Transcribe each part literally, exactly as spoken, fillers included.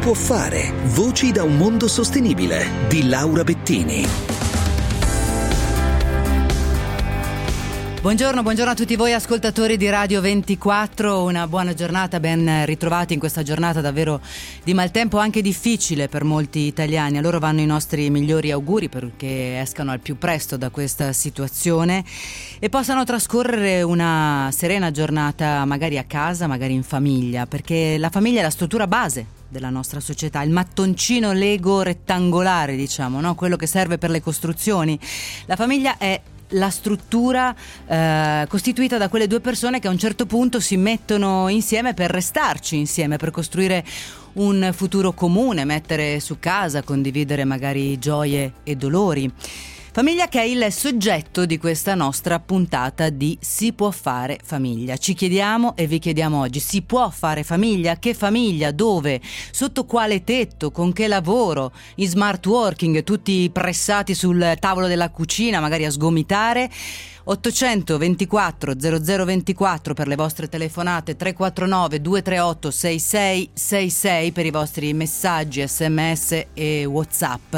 può fare. Voci da un mondo sostenibile di Laura Bettini. Buongiorno, buongiorno a tutti voi ascoltatori di Radio ventiquattro, una buona giornata, ben ritrovati in questa giornata davvero di maltempo, anche difficile per molti italiani. A loro vanno i nostri migliori auguri perché escano al più presto da questa situazione e possano trascorrere una serena giornata magari a casa, magari in famiglia, perché la famiglia è la struttura base della nostra società, il mattoncino Lego rettangolare, diciamo, no? Quello che serve per le costruzioni. La famiglia è la struttura eh, costituita da quelle due persone che a un certo punto si mettono insieme per restarci insieme, per costruire un futuro comune, mettere su casa, condividere magari gioie e dolori. Famiglia che è il soggetto di questa nostra puntata di Si può fare famiglia. Ci chiediamo e vi chiediamo oggi: si può fare famiglia? Che famiglia? Dove? Sotto quale tetto? Con che lavoro? In smart working, tutti pressati sul tavolo della cucina, magari a sgomitare? ottocentoventiquattro zero zero ventiquattro per le vostre telefonate, tre quattro nove due tre otto sei sei sei sei per i vostri messaggi, sms e WhatsApp.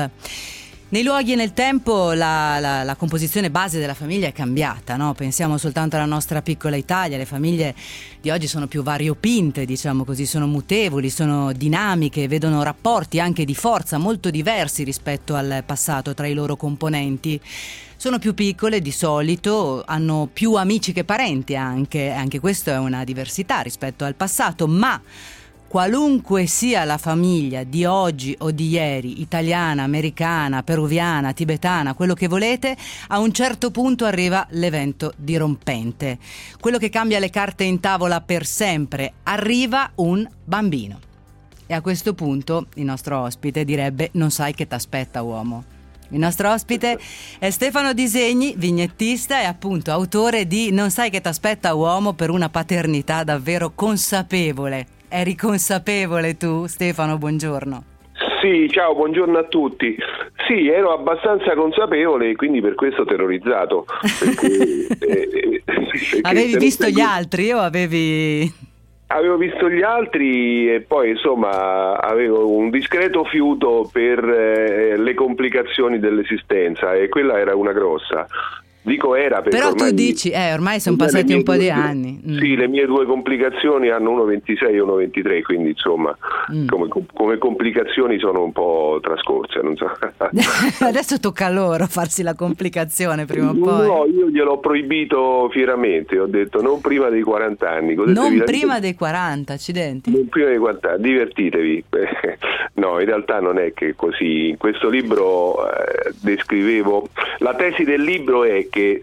Nei luoghi e nel tempo la, la, la composizione base della famiglia è cambiata, no? Pensiamo soltanto alla nostra piccola Italia. Le famiglie di oggi sono più variopinte, diciamo così, sono mutevoli, sono dinamiche, vedono rapporti anche di forza molto diversi rispetto al passato tra i loro componenti. Sono più piccole di solito, hanno più amici che parenti anche, anche questo è una diversità rispetto al passato, ma qualunque sia la famiglia di oggi o di ieri, italiana, americana, peruviana, tibetana, quello che volete, a un certo punto arriva l'evento dirompente. Quello che cambia le carte in tavola per sempre: arriva un bambino. E a questo punto il nostro ospite direbbe: non sai che t'aspetta, uomo. Il nostro ospite è Stefano Disegni, vignettista e appunto autore di Non sai che t'aspetta, uomo, per una paternità davvero consapevole. Eri consapevole tu, Stefano? Buongiorno. Sì, ciao, buongiorno a tutti. Sì, ero abbastanza consapevole e quindi per questo terrorizzato. Perché, eh, perché avevi visto gli altri o avevi... Avevo visto gli altri e poi insomma avevo un discreto fiuto per eh, le complicazioni dell'esistenza e quella era una grossa. Dico era perché però ormai tu dici, eh, ormai sono passati un po' due, di anni. Mm. Sì, le mie due complicazioni hanno uno ventisei e uno ventitré, quindi insomma mm. come, come complicazioni sono un po' trascorse, non so. Adesso tocca a loro farsi la complicazione prima o poi. No, io gliel'ho proibito fieramente, ho detto non prima dei quaranta anni. Non prima dei quaranta, accidenti. Non prima dei quaranta anni, divertitevi. No, in realtà non è che così. In questo libro eh, descrivevo, la tesi del libro è che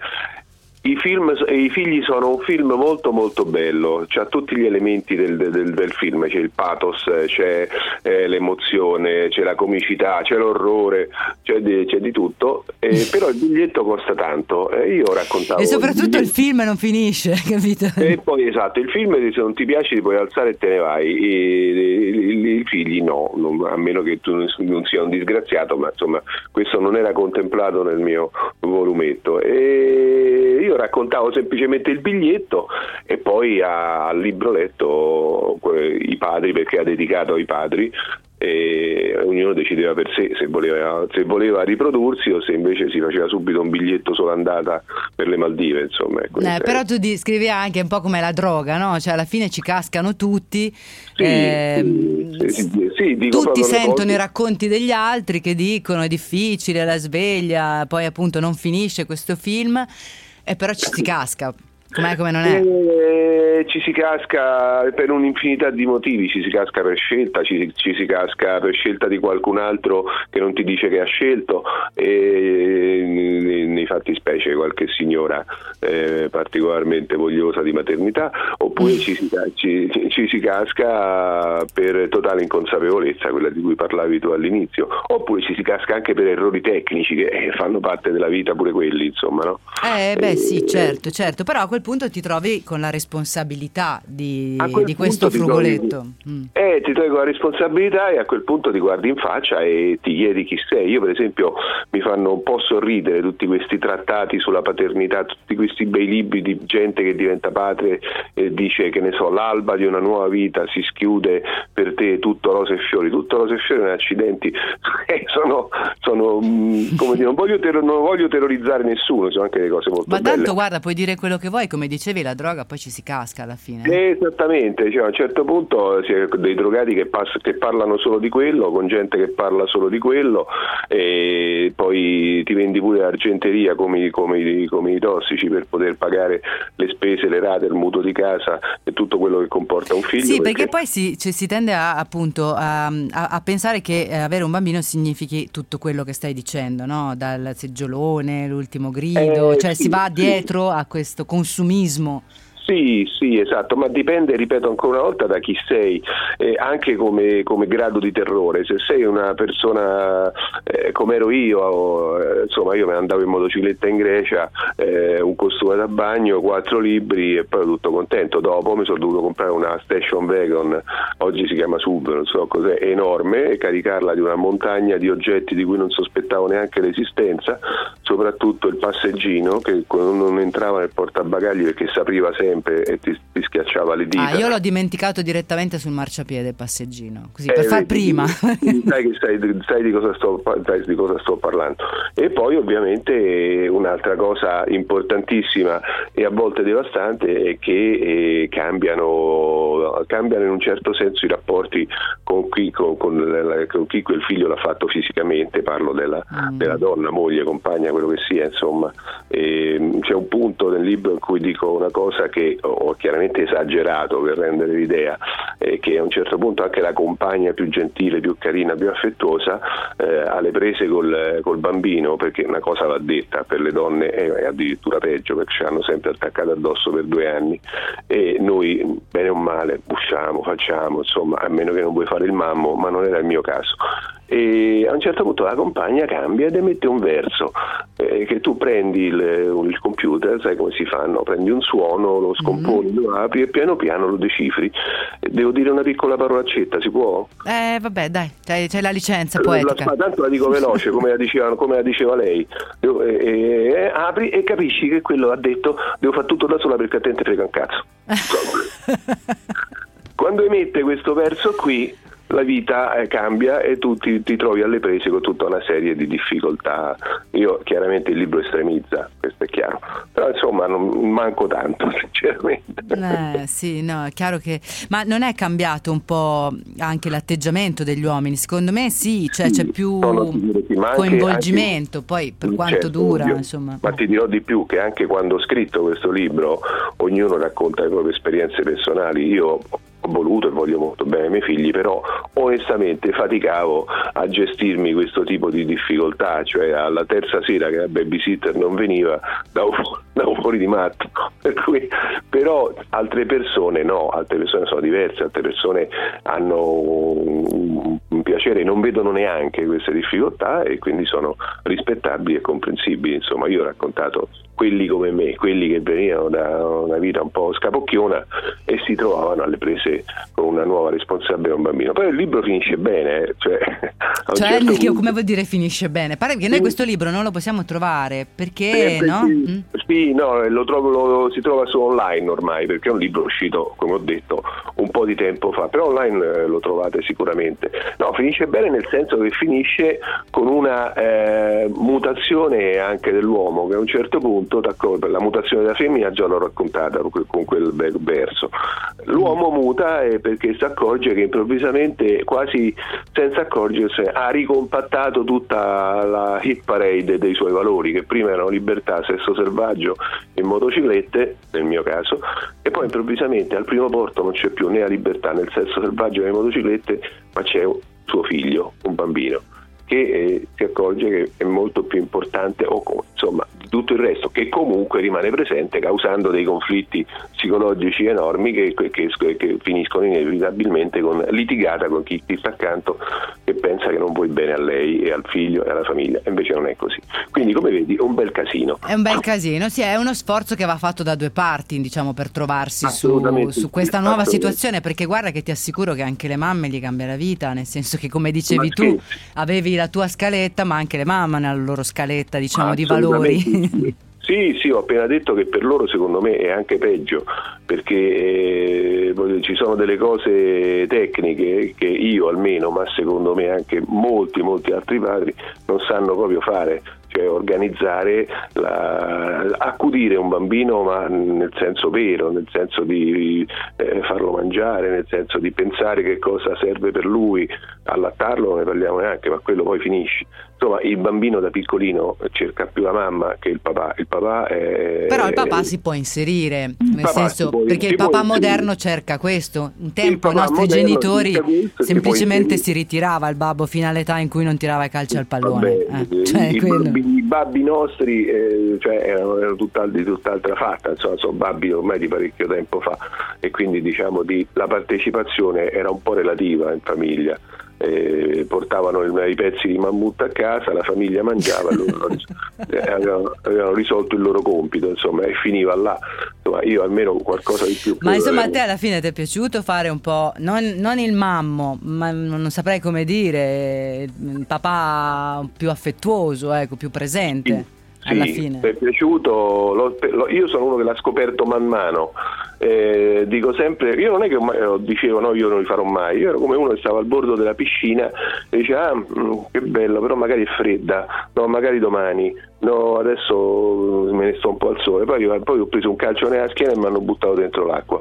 i film e i figli sono un film molto molto bello, c'ha tutti gli elementi del, del, del film, c'è il pathos, c'è eh, l'emozione, c'è la comicità, c'è l'orrore, c'è di, c'è di tutto, eh, però il biglietto costa tanto. Eh, io raccontavo e soprattutto il, il film non finisce, capito? E poi esatto, il film se non ti piace ti puoi alzare e te ne vai, e, i, i figli no, non, a meno che tu non sia un disgraziato, ma insomma questo non era contemplato nel mio volumetto. E io raccontavo semplicemente il biglietto e poi al libro letto i padri, perché ha dedicato ai padri, e ognuno decideva per sé se voleva, se voleva riprodursi o se invece si faceva subito un biglietto sola andata per le Maldive, insomma. Ecco, eh, però tu di, scrivi anche un po' come la droga, no? Cioè alla fine ci cascano tutti, sì, eh, sì, sì, sì, sì, dico tutti sentono cose. I racconti degli altri che dicono è difficile la sveglia, poi appunto non finisce questo film. E però ci si casca, com'è come non è? Eh, ci si casca per un'infinità di motivi, ci si casca per scelta, ci, ci si casca per scelta di qualcun altro che non ti dice che ha scelto, e nei fatti specie qualche signora eh, particolarmente vogliosa di maternità, oppure ci si, ci, ci si casca per totale inconsapevolezza, quella di cui parlavi tu all'inizio, oppure ci si casca anche per errori tecnici che fanno parte della vita, pure quelli, insomma, no? Eh beh sì, certo, certo, però a quel punto ti trovi con la responsabilità responsabilità di, di punto questo ti frugoletto. trovi, mm. eh, ti trovi con la responsabilità e a quel punto ti guardi in faccia e ti chiedi chi sei. Io per esempio mi fanno un po' sorridere tutti questi trattati sulla paternità, tutti questi bei libri di gente che diventa padre e dice, che ne so, l'alba di una nuova vita si schiude per te, tutto rose e fiori, tutto rose e fiori non accidenti. sono, sono come dire, non voglio, ter- non voglio terrorizzare nessuno, sono anche le cose molto ma belle. tanto guarda, puoi dire quello che vuoi, come dicevi, la droga poi ci si casca alla fine. Esattamente, cioè, a un certo punto si è dei drogati che, pass- che parlano solo di quello, con gente che parla solo di quello, e poi ti vendi pure l'argenteria come, come, come i tossici per poter pagare le spese, le rate, il mutuo di casa e tutto quello che comporta un figlio. Sì, perché, perché poi si, cioè, si tende a, appunto a, a, a pensare che avere un bambino significhi tutto quello che stai dicendo, no? Dal seggiolone, l'ultimo grido, eh, cioè sì, si va dietro sì. a questo consumismo. Sì, sì, esatto, ma dipende, ripeto ancora una volta, da chi sei, eh, anche come, come grado di terrore. Se sei una persona eh, come ero io, eh, insomma io me ne andavo in motocicletta in Grecia, eh, un costume da bagno, quattro libri e poi ero tutto contento. Dopo mi sono dovuto comprare una station wagon, oggi si chiama S U V, non so cos'è, enorme, e caricarla di una montagna di oggetti di cui non sospettavo neanche l'esistenza, soprattutto il passeggino che non entrava nel portabagagli perché si apriva sempre e ti, ti schiacciava le dita. Ah, io l'ho dimenticato direttamente sul marciapiede il passeggino, così eh, per far vedi, prima. Sai, che sai, sai, di cosa sto, sai di cosa sto parlando. E poi ovviamente un'altra cosa importantissima e a volte devastante è che eh, cambiano, cambiano in un certo senso i rapporti con chi, con, con, la, con chi quel figlio l'ha fatto fisicamente, parlo della, mm. della donna, moglie, compagna, quello che sia, insomma. E c'è un punto nel libro in cui dico una cosa che ho chiaramente esagerato per rendere l'idea, eh, che a un certo punto anche la compagna più gentile, più carina, più affettuosa eh, alle prese col, col bambino, perché una cosa va detta, per le donne è, è addirittura peggio, perché ci hanno sempre attaccato addosso per due anni e noi bene o male usciamo, facciamo, insomma, a meno che non vuoi fare il mammo, ma non era il mio caso. E a un certo punto la compagna cambia ed emette un verso eh, che tu prendi il, il computer, sai come si fanno, prendi un suono, lo scomponi, mm-hmm. lo apri e piano piano lo decifri. Devo dire una piccola parolacetta, si può? Eh vabbè dai, c'hai, c'hai la licenza poetica. La, tanto la dico veloce come la diceva, come la diceva lei. Devo, eh, eh, apri e capisci che quello ha detto devo fare tutto da sola perché a te non te frega un cazzo. Quando emette questo verso qui la vita eh, cambia e tu ti, ti trovi alle prese con tutta una serie di difficoltà. Io chiaramente il libro estremizza, questo è chiaro, però insomma non manco tanto sinceramente. Eh, sì, no, è chiaro che, ma non è cambiato un po' anche l'atteggiamento degli uomini? Secondo me sì, cioè c'è più coinvolgimento, anche, poi per quanto certo, dura ovvio, insomma. Ma ti dirò di più, che anche quando ho scritto questo libro ognuno racconta le proprie esperienze personali. Io ho voluto e voglio molto bene ai miei figli, però onestamente faticavo a gestirmi questo tipo di difficoltà, cioè alla terza sera che la babysitter non veniva davo, davo fuori di matto, per cui, però altre persone no, altre persone sono diverse, altre persone hanno un, un piacere, non vedono neanche queste difficoltà e quindi sono rispettabili e comprensibili. Insomma, io ho raccontato quelli come me, quelli che venivano da una vita un po' scapocchiona e si trovavano alle prese con una nuova responsabilità a un bambino. Poi il libro finisce bene, eh, cioè, a un cioè certo punto... punto... come vuol dire finisce bene? Pare che noi questo libro non lo possiamo trovare perché, eh, no? Sì, mm? sì no, lo trovo, lo, si trova su online ormai, perché è un libro uscito, come ho detto, un po' di tempo fa, però online eh, lo trovate sicuramente. No, finisce bene nel senso che finisce con una eh, mutazione anche dell'uomo, che a un certo punto, d'accordo, la mutazione della femmina già l'ho raccontata con quel verso. L'uomo muta perché si accorge che improvvisamente, quasi senza accorgersi, ha ricompattato tutta la hit parade dei suoi valori, che prima erano libertà, sesso selvaggio e motociclette, nel mio caso, e poi improvvisamente al primo porto non c'è più né la libertà né il sesso selvaggio né le motociclette, ma c'è un suo figlio, un bambino, che eh, si accorge che è molto più importante, o insomma di tutto il resto, che comunque rimane presente causando dei conflitti psicologici enormi che, che, che finiscono inevitabilmente con litigata con chi ti sta accanto, che pensa che non vuoi bene a lei e al figlio e alla famiglia, e invece non è così. Quindi, come vedi, è un bel casino. È un bel casino, sì, è uno sforzo che va fatto da due parti, diciamo, per trovarsi su, su questa nuova situazione, perché guarda che ti assicuro che anche le mamme gli cambia la vita, nel senso che, come dicevi tu, avevi la tua scaletta, ma anche le mamme hanno la loro scaletta, diciamo, di valori. Sì, sì, ho appena detto che per loro secondo me è anche peggio, perché eh, ci sono delle cose tecniche che io almeno, ma secondo me anche molti, molti altri padri non sanno proprio fare. Cioè organizzare, la, accudire un bambino, ma nel senso vero, nel senso di eh, farlo mangiare, nel senso di pensare che cosa serve per lui, allattarlo non ne parliamo neanche, ma quello poi finisce. Insomma, il bambino da piccolino cerca più la mamma che il papà. Il papà è, però il papà si può inserire, nel senso, può, perché il papà moderno cerca questo. Un tempo i nostri genitori questo, semplicemente si ritirava il babbo fino all'età in cui non tirava i calci al pallone. Vabbè, eh, cioè i, quello. babbi, i babbi nostri eh, cioè, erano, erano tutta, di tutt'altra fatta, insomma, sono babbi ormai di parecchio tempo fa, e quindi diciamo di, la partecipazione era un po' relativa in famiglia. Eh, portavano i, i pezzi di mammut a casa, la famiglia mangiava, loro avevano, avevano risolto il loro compito, insomma, e finiva là. Insomma, io almeno qualcosa di più. Ma insomma, a te alla fine ti è piaciuto fare un po', non, non il mammo, ma non saprei come dire, il papà più affettuoso, ecco, più presente? Sì. Alla sì, fine. Mi è piaciuto, lo, lo, io sono uno che l'ha scoperto man mano, eh, dico sempre, io non è che mai, dicevo no, io non li farò mai, io ero come uno che stava al bordo della piscina e diceva ah, mh, che bello, però magari è fredda, no, magari domani, no, adesso me ne sto un po' al sole, poi, io, poi ho preso un calcio nella schiena e mi hanno buttato dentro l'acqua.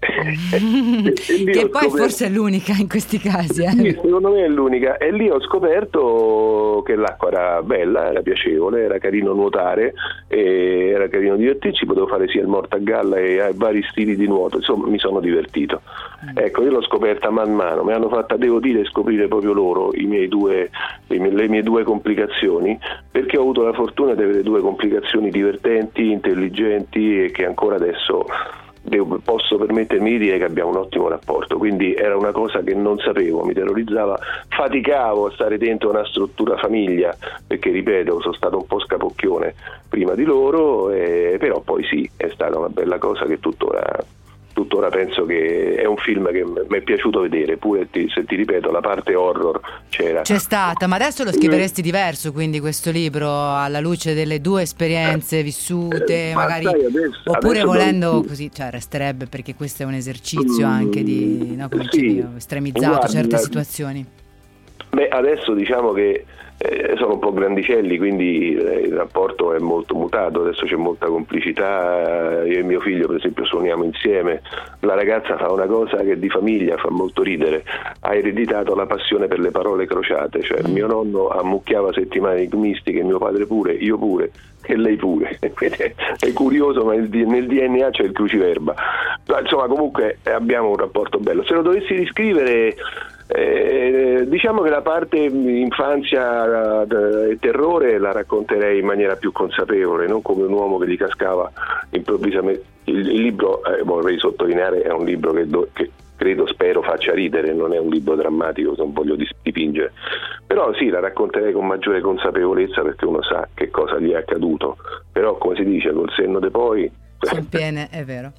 Che poi forse è l'unica in questi casi, eh? Sì, secondo me è l'unica, e lì ho scoperto che l'acqua era bella, era piacevole, era carino nuotare, e era carino divertirci, potevo fare sia il morto a galla e vari stili di nuoto, insomma mi sono divertito. Mm. Ecco, io l'ho scoperta man mano, mi hanno fatta, devo dire, scoprire proprio loro i miei due, le mie, le mie due complicazioni, perché ho avuto la fortuna di avere due complicazioni divertenti, intelligenti, e che ancora adesso Devo, posso permettermi di dire che abbiamo un ottimo rapporto, quindi era una cosa che non sapevo, mi terrorizzava, faticavo a stare dentro una struttura famiglia, perché ripeto, sono stato un po' scapocchione prima di loro, e, però poi sì, è stata una bella cosa che tuttora tuttora penso che è un film che mi è piaciuto vedere, pure ti, se ti ripeto la parte horror c'era. C'è stata, ma adesso lo scriveresti diverso, quindi questo libro alla luce delle due esperienze vissute, eh, magari sai, adesso, oppure adesso volendo non... così, cioè resterebbe, perché questo è un esercizio anche di, no, come sì, dicevi, estremizzato guarda, certe situazioni. Beh, adesso diciamo che eh, sono un po' grandicelli, quindi eh, il rapporto è molto mutato, adesso c'è molta complicità, io e mio figlio per esempio suoniamo insieme, la ragazza fa una cosa che di famiglia fa molto ridere, ha ereditato la passione per le parole crociate, cioè mm. mio nonno ammucchiava settimane mistiche, mio padre pure, io pure e lei pure, è curioso, ma nel D N A c'è il cruciverba. Insomma, comunque abbiamo un rapporto bello. Se lo dovessi riscrivere, Eh, diciamo che la parte infanzia e terrore la racconterei in maniera più consapevole, non come un uomo che gli cascava improvvisamente. Il, il libro, eh, vorrei sottolineare, è un libro che, do, che credo, spero faccia ridere, non è un libro drammatico, non voglio dipingere, però sì, la racconterei con maggiore consapevolezza, perché uno sa che cosa gli è accaduto, però come si dice, col senno de poi sono piene, è vero.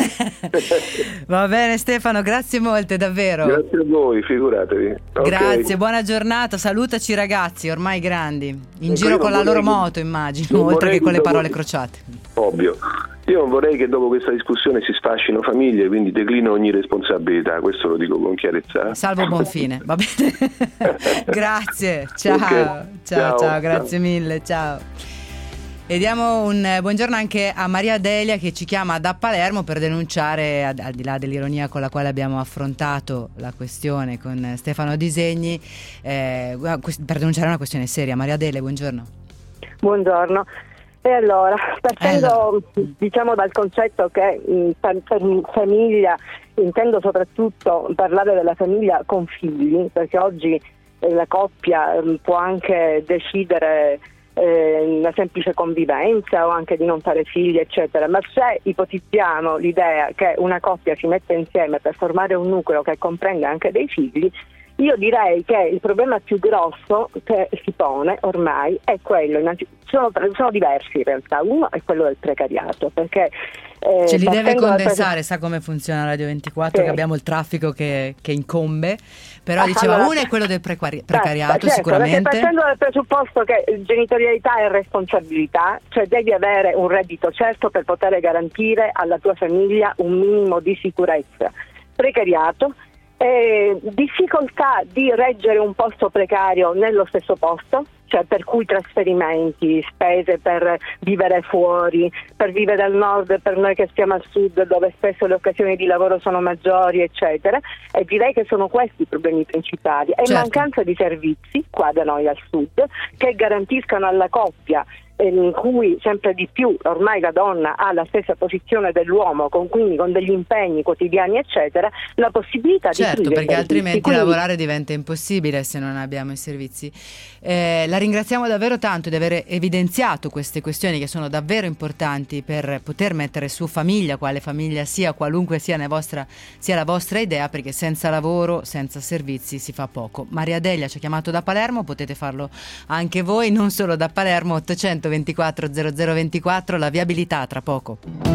Va bene Stefano, grazie molte, davvero. Grazie a voi, figuratevi. Grazie, okay. Buona giornata, salutaci i ragazzi ormai grandi, in ecco, giro con la loro moto, immagino, oltre che con le parole dopo... crociate. Ovvio. Io non vorrei che dopo questa discussione si sfascino famiglie, quindi declino ogni responsabilità, questo lo dico con chiarezza. Salvo Bonfine, va bene? Grazie, ciao, okay. ciao, ciao, ciao, grazie ciao. mille, ciao. E diamo un buongiorno anche a Maria Delia, che ci chiama da Palermo per denunciare, al di là dell'ironia con la quale abbiamo affrontato la questione con Stefano Disegni, eh, per denunciare una questione seria. Maria Delia, buongiorno. Buongiorno. E allora, partendo eh, diciamo dal concetto che per, per famiglia intendo soprattutto parlare della famiglia con figli, perché oggi la coppia può anche decidere eh, una semplice convivenza o anche di non fare figli, eccetera. Ma se ipotizziamo l'idea che una coppia si mette insieme per formare un nucleo che comprenda anche dei figli, io direi che il problema più grosso che si pone ormai è quello, sono, sono diversi in realtà, uno è quello del precariato, perché eh, ce li deve condensare, per... sa come funziona Radio ventiquattro, sì. che abbiamo il traffico che, che incombe, però ah, diceva allora, uno è quello del precari- precariato, certo, sicuramente. Partendo dal presupposto che genitorialità è responsabilità, cioè devi avere un reddito certo per poter garantire alla tua famiglia un minimo di sicurezza. Precariato, Eh, difficoltà di reggere un posto precario nello stesso posto, cioè per cui trasferimenti, spese per vivere fuori, per vivere al nord, per noi che stiamo al sud dove spesso le occasioni di lavoro sono maggiori, eccetera, e direi che sono questi i problemi principali. E certo. mancanza di servizi qua da noi al sud che garantiscano alla coppia, in cui sempre di più ormai la donna ha la stessa posizione dell'uomo, con quindi con degli impegni quotidiani eccetera, la possibilità certo, di perché servizi. altrimenti Quindi... lavorare diventa impossibile se non abbiamo i servizi. Eh, la ringraziamo davvero tanto di aver evidenziato queste questioni che sono davvero importanti per poter mettere su famiglia, quale famiglia sia, qualunque sia, la vostra, sia la vostra idea, perché senza lavoro, senza servizi si fa poco. Maria Delia ci ha chiamato da Palermo, potete farlo anche voi, non solo da Palermo. Ottocento ventiquattro zero zero ventiquattro, la viabilità tra poco.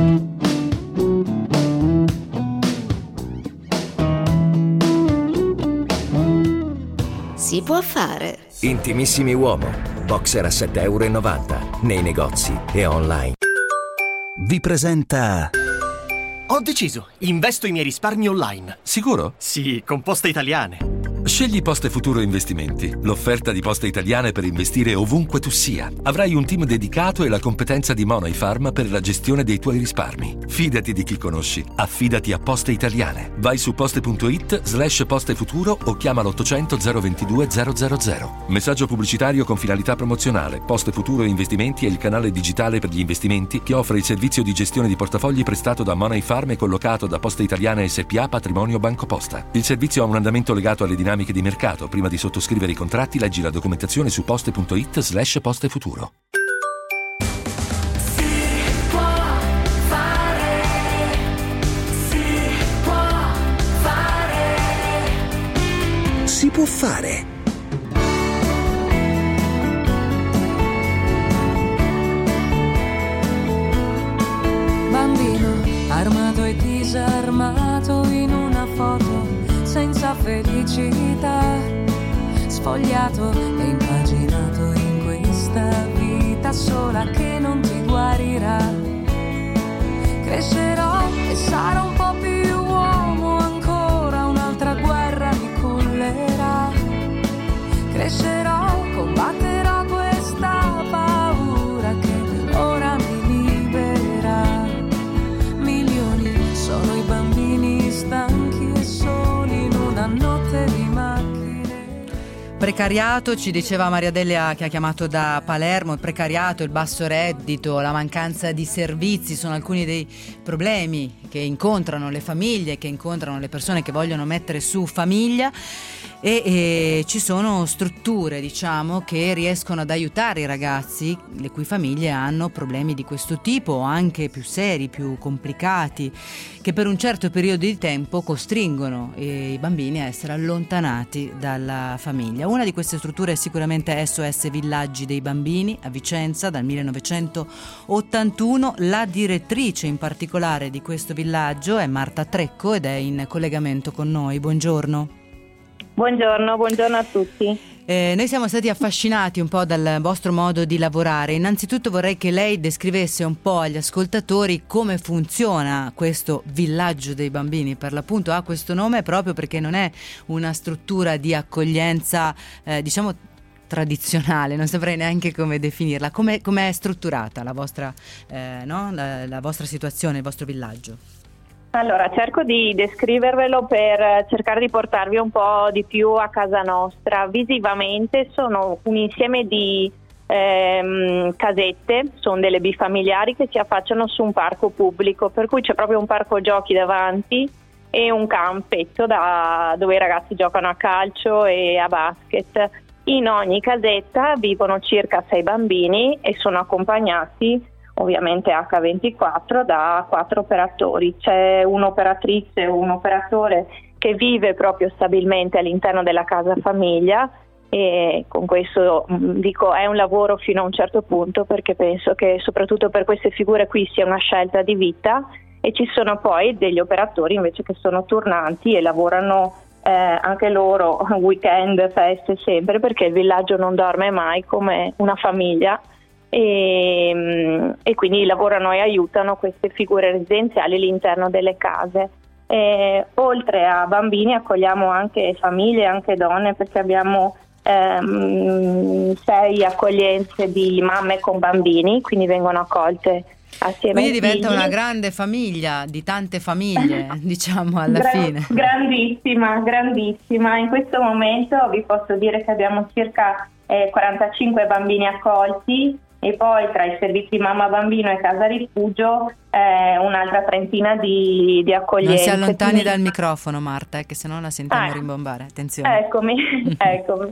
Si può fare. Intimissimi Uomo, boxer a sette e novanta euro nei negozi e online. Vi presenta... Ho deciso, investo i miei risparmi online. Sicuro? Sì, con Poste Italiane. Scegli Poste Futuro Investimenti, l'offerta di Poste Italiane per investire ovunque tu sia. Avrai un team dedicato e la competenza di Money Farm per la gestione dei tuoi risparmi. Fidati di chi conosci, affidati a Poste Italiane. Vai su poste.it slash postefuturo o chiama l'ottocento zero ventidue zero zero zero. Messaggio pubblicitario con finalità promozionale. Poste Futuro Investimenti è il canale digitale per gli investimenti che offre il servizio di gestione di portafogli prestato da Money Farm e collocato da Poste Italiane S P A Patrimonio Banco Posta. Il servizio ha un andamento legato alle dinamiche di mercato. Prima di sottoscrivere i contratti, leggi la documentazione su poste.it slash postefuturo. Si può fare, si può fare, si può fare. Bambino armato e disarmato in una foto senza felicità, sfogliato e impaginato in questa vita sola che non ti guarirà. Crescerò e sarò un po' più uomo ancora, un'altra guerra mi cullerà. Crescerò, combatterò questa paura che ora mi libera. Milioni sono i bambini stanchi e soli in una notte di macchine. Precariato, ci diceva Maria Delia che ha chiamato da Palermo, il precariato, il basso reddito, la mancanza di servizi sono alcuni dei problemi che incontrano le famiglie, che incontrano le persone che vogliono mettere su famiglia. E, e ci sono strutture, diciamo, che riescono ad aiutare i ragazzi le cui famiglie hanno problemi di questo tipo, anche più seri, più complicati, che per un certo periodo di tempo costringono i bambini a essere allontanati dalla famiglia. Una di queste strutture è sicuramente S O S Villaggi dei Bambini a Vicenza dal millenovecentottantuno. La direttrice in particolare di questo villaggio è Marta Trecco ed è in collegamento con noi. Buongiorno. Buongiorno, buongiorno a tutti. Eh, noi siamo stati affascinati un po' dal vostro modo di lavorare. Innanzitutto vorrei che lei descrivesse un po' agli ascoltatori come funziona questo villaggio dei bambini. Per l'appunto ha questo nome proprio perché non è una struttura di accoglienza, eh, diciamo, tradizionale, non saprei neanche come definirla. Come è strutturata la vostra, eh, no? la, la vostra situazione, il vostro villaggio? Allora, cerco di descrivervelo per cercare di portarvi un po' di più a casa nostra. Visivamente sono un insieme di ehm, casette, sono delle bifamiliari che si affacciano su un parco pubblico, per cui c'è proprio un parco giochi davanti e un campetto da, dove i ragazzi giocano a calcio e a basket. In ogni casetta vivono circa sei bambini e sono accompagnati ovviamente acca ventiquattro da quattro operatori. C'è un'operatrice o un operatore che vive proprio stabilmente all'interno della casa famiglia, e con questo mh, dico è un lavoro fino a un certo punto, perché penso che soprattutto per queste figure qui sia una scelta di vita. E ci sono poi degli operatori invece che sono turnanti e lavorano eh, anche loro weekend, feste, sempre, perché il villaggio non dorme mai come una famiglia. E, e quindi lavorano e aiutano queste figure residenziali all'interno delle case. E, oltre a bambini accogliamo anche famiglie, anche donne, perché abbiamo ehm, sei accoglienze di mamme con bambini, quindi vengono accolte assieme. Quindi ai diventa figli. una grande famiglia, di tante famiglie, diciamo, alla Gra- fine. Grandissima, grandissima. In questo momento vi posso dire che abbiamo circa eh, quarantacinque bambini accolti, e poi tra i servizi mamma bambino e casa rifugio eh, un'altra trentina di, di accoglienze. Non si allontani Quindi... dal microfono, Marta, eh, che sennò la sentiamo ah, rimbombare. Attenzione. Eccomi, eccomi.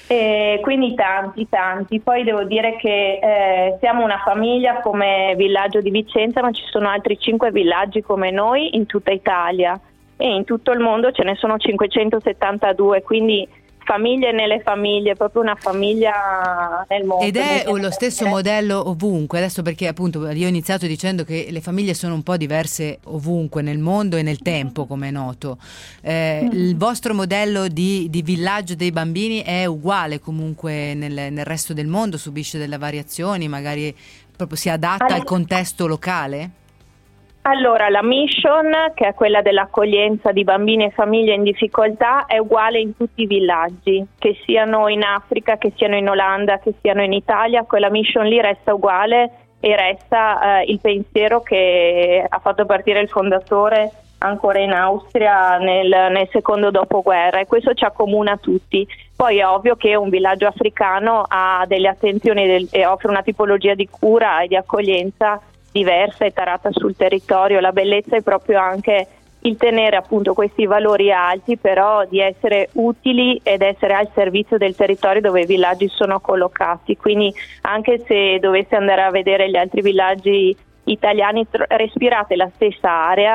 E quindi tanti, tanti. Poi devo dire che eh, siamo una famiglia come villaggio di Vicenza, ma ci sono altri cinque villaggi come noi in tutta Italia, e in tutto il mondo ce ne sono cinquecentosettantadue, quindi famiglie nelle famiglie, proprio una famiglia nel mondo. Ed è lo stesso modello ovunque, adesso, perché appunto io ho iniziato dicendo che le famiglie sono un po' diverse ovunque nel mondo e nel tempo, come è noto. Eh, mm. Il vostro modello di, di villaggio dei bambini è uguale comunque nel, nel resto del mondo? Subisce delle variazioni, magari proprio si adatta allora, al contesto locale? Allora, la mission, che è quella dell'accoglienza di bambini e famiglie in difficoltà, è uguale in tutti i villaggi, che siano in Africa, che siano in Olanda, che siano in Italia. Quella mission lì resta uguale, e resta eh, il pensiero che ha fatto partire il fondatore ancora in Austria nel, nel secondo dopoguerra, e questo ci accomuna tutti. Poi è ovvio che un villaggio africano ha delle attenzioni del, e offre una tipologia di cura e di accoglienza diversa e tarata sul territorio. La bellezza è proprio anche il tenere appunto questi valori alti, però di essere utili ed essere al servizio del territorio dove i villaggi sono collocati. Quindi anche se doveste andare a vedere gli altri villaggi italiani, respirate la stessa area,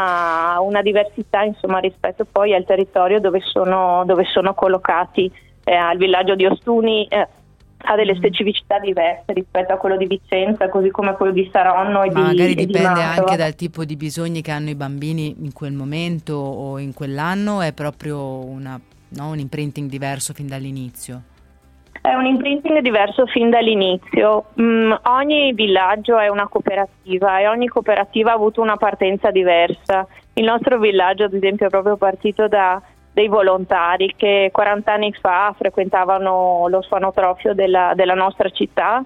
ma una diversità insomma rispetto poi al territorio dove sono, dove sono collocati. Eh, al villaggio di Ostuni eh, ha delle specificità diverse rispetto a quello di Vicenza, così come quello di Saronno e Ma di magari e di dipende Mantova. anche dal tipo di bisogni che hanno i bambini in quel momento o in quell'anno, è proprio una, no, un imprinting diverso fin dall'inizio. È un imprinting diverso fin dall'inizio. Mm, ogni villaggio è una cooperativa e ogni cooperativa ha avuto una partenza diversa. Il nostro villaggio, ad esempio, è proprio partito da dei volontari che quaranta anni fa frequentavano l'orfanotrofio della, della nostra città,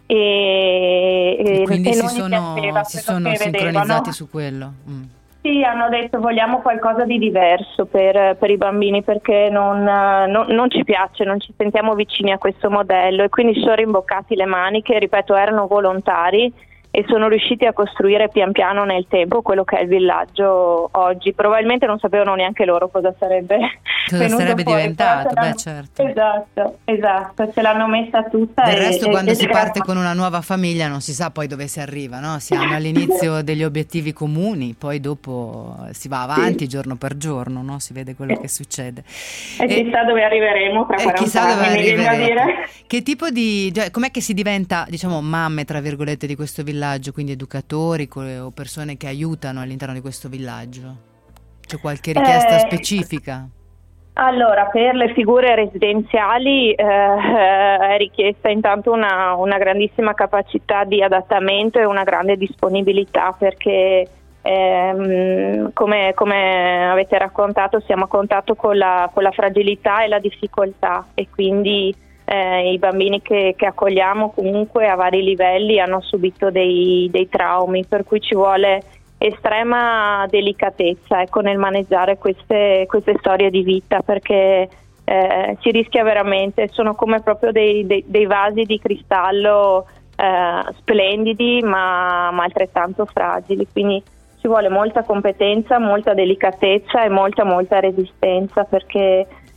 e, e quindi e si non sono, si sono sincronizzati su quello. Mm. Sì, hanno detto vogliamo qualcosa di diverso per, per i bambini, perché non, non, non ci piace, non ci sentiamo vicini a questo modello, e quindi si sono rimboccati le maniche, ripeto, erano volontari e sono riusciti a costruire pian piano nel tempo quello che è il villaggio oggi. Probabilmente non sapevano neanche loro cosa sarebbe cosa sarebbe fuori, diventato, beh certo. Esatto, esatto, ce l'hanno messa tutta. Del e, resto e, quando e si parte con una nuova famiglia non si sa poi dove si arriva, no? Si hanno all'inizio degli obiettivi comuni, poi dopo si va avanti, sì, giorno per giorno, no? Si vede quello che succede. E, e chissà dove arriveremo tra quaranta anni, mi viene da dire. Che tipo di, cioè, com'è che si diventa, diciamo, mamme tra virgolette di questo villaggio, quindi educatori o persone che aiutano all'interno di questo villaggio? C'è qualche richiesta eh, specifica? Allora, per le figure residenziali eh, è richiesta intanto una, una grandissima capacità di adattamento e una grande disponibilità, perché ehm, come, come avete raccontato siamo a contatto con la, con la fragilità e la difficoltà, e quindi eh, i bambini che, che accogliamo comunque a vari livelli hanno subito dei, dei traumi, per cui ci vuole estrema delicatezza, ecco, nel maneggiare queste, queste storie di vita, perché eh, si rischia veramente, sono come proprio dei, dei, dei vasi di cristallo eh, splendidi ma, ma altrettanto fragili, quindi ci vuole molta competenza, molta delicatezza e molta molta resistenza, perché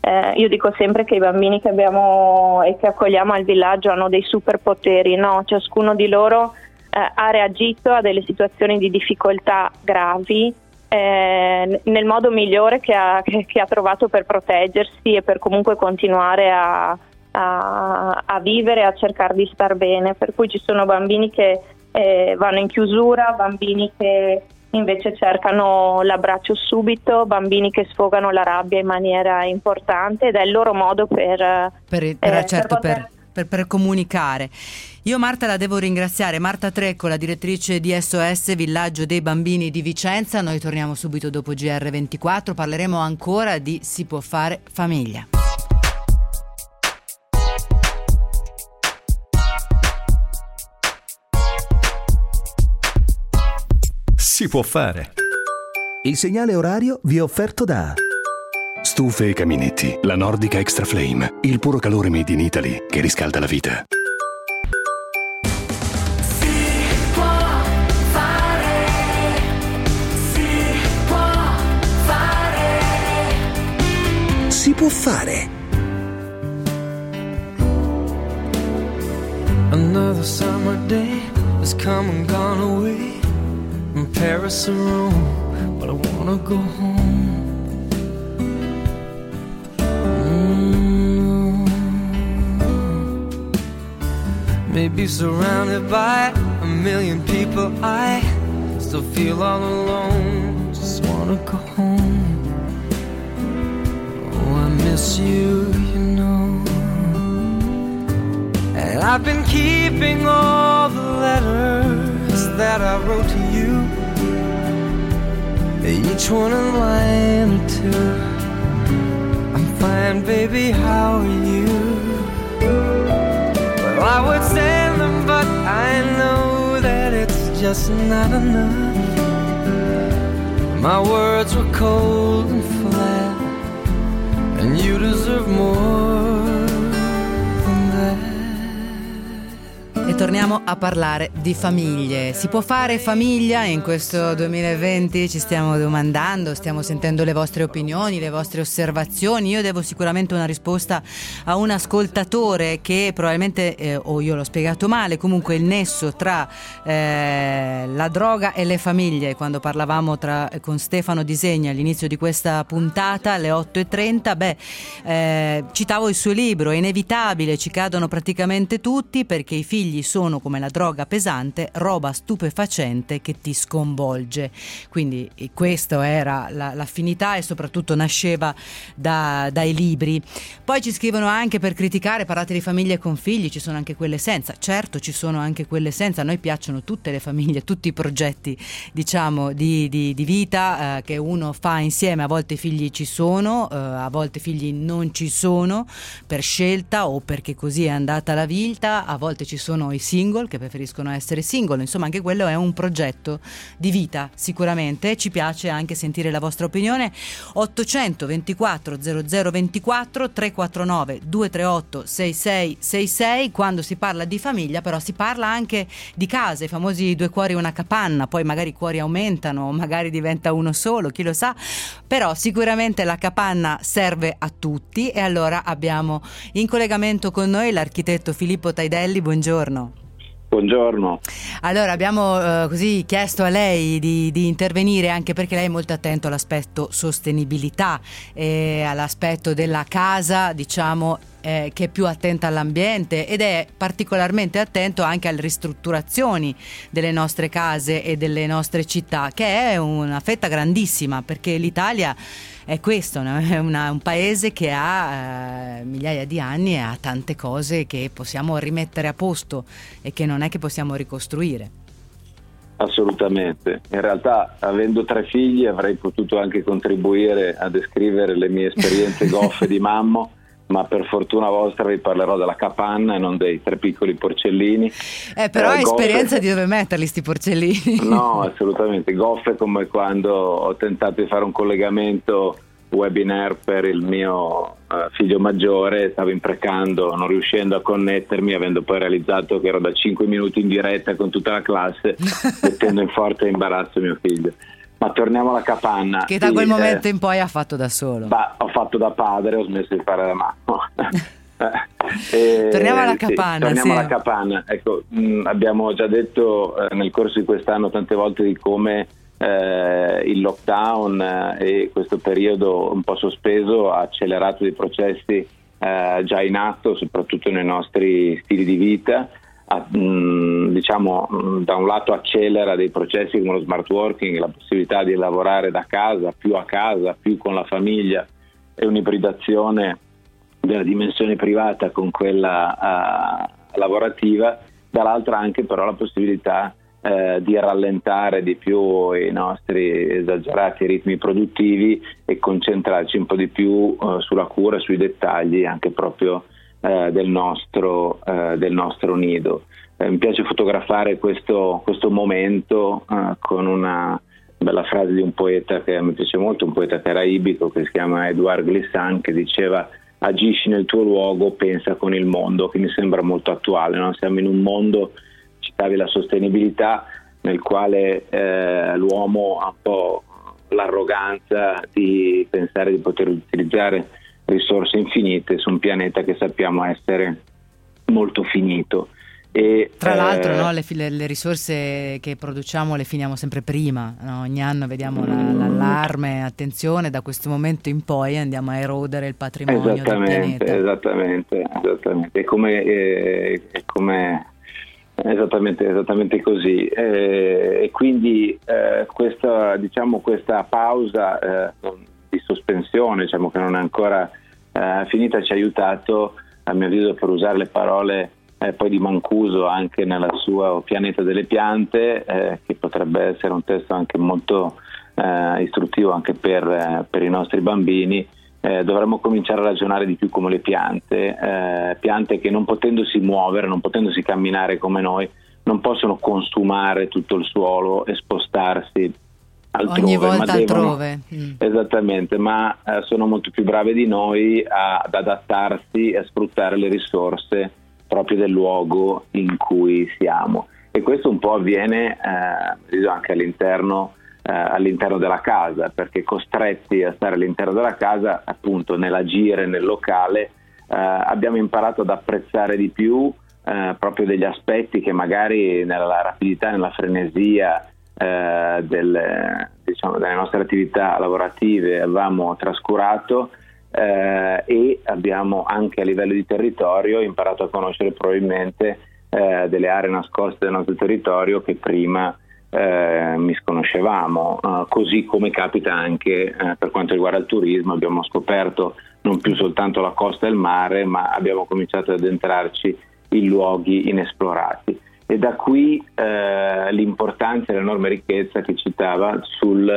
eh, io dico sempre che i bambini che abbiamo e che accogliamo al villaggio hanno dei superpoteri, no? Ciascuno di loro eh, ha reagito a delle situazioni di difficoltà gravi eh, nel modo migliore che ha, che, che ha trovato per proteggersi e per comunque continuare a, a, a vivere, a cercare di star bene. Per cui ci sono bambini che eh, vanno in chiusura, bambini che invece cercano l'abbraccio subito, bambini che sfogano la rabbia in maniera importante, ed è il loro modo per per, per, eh, certo, per, per, per, per comunicare. Io Marta la devo ringraziare, Marta Trecco, la direttrice di S O S Villaggio dei Bambini di Vicenza. Noi torniamo subito dopo G R ventiquattro, parleremo ancora di Si può fare famiglia. Si può fare. Il segnale orario vi è offerto da Stufe e caminetti, la Nordica Extra Flame, il puro calore made in Italy che riscalda la vita. Si può fare, si può fare. Si può fare. Another summer day has come and gone away. In Paris or Rome, but I wanna go home. Mm. Maybe surrounded by a million people, I still feel all alone. Just wanna go home. Oh, I miss you, you know. And I've been keeping all the letters that I wrote to you, each one a line or two. I'm fine, baby, how are you? Well, I would send them, but I know that it's just not enough. My words were cold and flat, and you deserve more than that. E torniamo a parlare di famiglie. Si può fare famiglia in questo duemilaventi? Ci stiamo domandando, stiamo sentendo le vostre opinioni, le vostre osservazioni. Io devo sicuramente una risposta a un ascoltatore che probabilmente, eh, o io l'ho spiegato male, comunque il nesso tra eh, la droga e le famiglie, quando parlavamo tra, con Stefano Disegni all'inizio di questa puntata alle otto e trenta, beh, eh, citavo il suo libro, È inevitabile, ci cadono praticamente tutti perché i figli sono come la droga pesante, roba stupefacente che ti sconvolge. Quindi questa era la, l'affinità e soprattutto nasceva da, dai libri. Poi ci scrivono anche per criticare, parlate di famiglie con figli, ci sono anche quelle senza. Certo, ci sono anche quelle senza, a noi piacciono tutte le famiglie, tutti i progetti, diciamo, di, di, di vita eh, che uno fa insieme. A volte i figli ci sono, eh, a volte i figli non ci sono per scelta o perché così è andata la vita, a volte ci sono i single che preferiscono essere single. Insomma, anche quello è un progetto di vita, sicuramente. Ci piace anche sentire la vostra opinione. Ottocentoventiquattro zero zero ventiquattro tre quattro nove due tre otto sei sei sei sei. Quando si parla di famiglia però si parla anche di casa, i famosi due cuori una capanna. Poi magari i cuori aumentano, magari diventa uno solo, chi lo sa, però sicuramente la capanna serve a tutti. E allora abbiamo in collegamento con noi l'architetto Filippo Taidelli. Buongiorno. Buongiorno. Allora abbiamo eh, così chiesto a lei di, di intervenire, anche perché lei è molto attento all'aspetto sostenibilità e all'aspetto della casa, diciamo, eh, che è più attenta all'ambiente ed è particolarmente attento anche alle ristrutturazioni delle nostre case e delle nostre città, che è una fetta grandissima, perché l'Italia è questo, no? È una, un paese che ha eh, migliaia di anni e ha tante cose che possiamo rimettere a posto e che non è che possiamo ricostruire. Assolutamente. In realtà, avendo tre figli, avrei potuto anche contribuire a descrivere le mie esperienze goffe di mammo, ma per fortuna vostra vi parlerò della capanna e non dei tre piccoli porcellini. Eh, però hai eh, esperienza di dove metterli sti porcellini. No, assolutamente. Goffe come quando ho tentato di fare un collegamento webinar per il mio uh, figlio maggiore, stavo imprecando, non riuscendo a connettermi, avendo poi realizzato che ero da cinque minuti in diretta con tutta la classe, mettendo in forte imbarazzo mio figlio. ma torniamo alla capanna. Che da sì, quel momento eh, in poi ha fatto da solo. bah, ho fatto da padre, ho smesso di fare da mamma. eh, torniamo alla sì, capanna. Torniamo sì. alla capanna. Ecco, mh, abbiamo già detto eh, nel corso di quest'anno tante volte di come eh, il lockdown eh, e questo periodo un po' sospeso ha accelerato dei processi eh, già in atto, soprattutto nei nostri stili di vita. A, mh, diciamo mh, da un lato accelera dei processi come lo smart working, la possibilità di lavorare da casa, più a casa, più con la famiglia, e un'ibridazione della dimensione privata con quella uh, lavorativa. Dall'altra anche però la possibilità uh, di rallentare di più i nostri esagerati ritmi produttivi e concentrarci un po' di più uh, sulla cura, sui dettagli anche proprio Uh, del nostro uh, del nostro nido. Uh, mi piace fotografare questo, questo momento uh, con una bella frase di un poeta che mi piace molto, un poeta caraibico che si chiama Edouard Glissant, che diceva: agisci nel tuo luogo, pensa con il mondo, che mi sembra molto attuale, no? Siamo in un mondo, citavi la sostenibilità, nel quale eh, l'uomo ha un po' l'arroganza di pensare di poter utilizzare risorse infinite su un pianeta che sappiamo essere molto finito. E, tra eh, l'altro no, le, le risorse che produciamo le finiamo sempre prima, no? Ogni anno vediamo la, l'allarme, attenzione, da questo momento in poi andiamo a erodere il patrimonio del pianeta. Esattamente, esattamente, è come, è, è come esattamente, esattamente così, e, e quindi eh, questa, diciamo, questa pausa eh, di sospensione, diciamo, che non è ancora eh, finita, ci ha aiutato, a mio avviso, per usare le parole eh, poi di Mancuso anche nella sua Pianeta delle piante, eh, che potrebbe essere un testo anche molto eh, istruttivo anche per, eh, per i nostri bambini. Eh, dovremmo cominciare a ragionare di più come le piante, eh, piante che non potendosi muovere, non potendosi camminare come noi, non possono consumare tutto il suolo e spostarsi altrove, ogni volta ma devono, altrove. Mm. Esattamente, ma eh, sono molto più brave di noi a, ad adattarsi e a sfruttare le risorse proprio del luogo in cui siamo. E questo un po' avviene eh, anche all'interno eh, all'interno della casa, perché costretti a stare all'interno della casa, appunto nell'agire, nel locale, eh, abbiamo imparato ad apprezzare di più eh, proprio degli aspetti che magari nella rapidità, nella frenesia eh, del, diciamo, delle nostre attività lavorative avevamo trascurato, eh, e abbiamo anche a livello di territorio imparato a conoscere probabilmente eh, delle aree nascoste del nostro territorio che prima Eh, misconoscevamo, uh, così come capita anche eh, per quanto riguarda il turismo. Abbiamo scoperto non più soltanto la costa e il mare, ma abbiamo cominciato ad addentrarci in luoghi inesplorati, e da qui eh, l'importanza e l'enorme ricchezza che citava sul,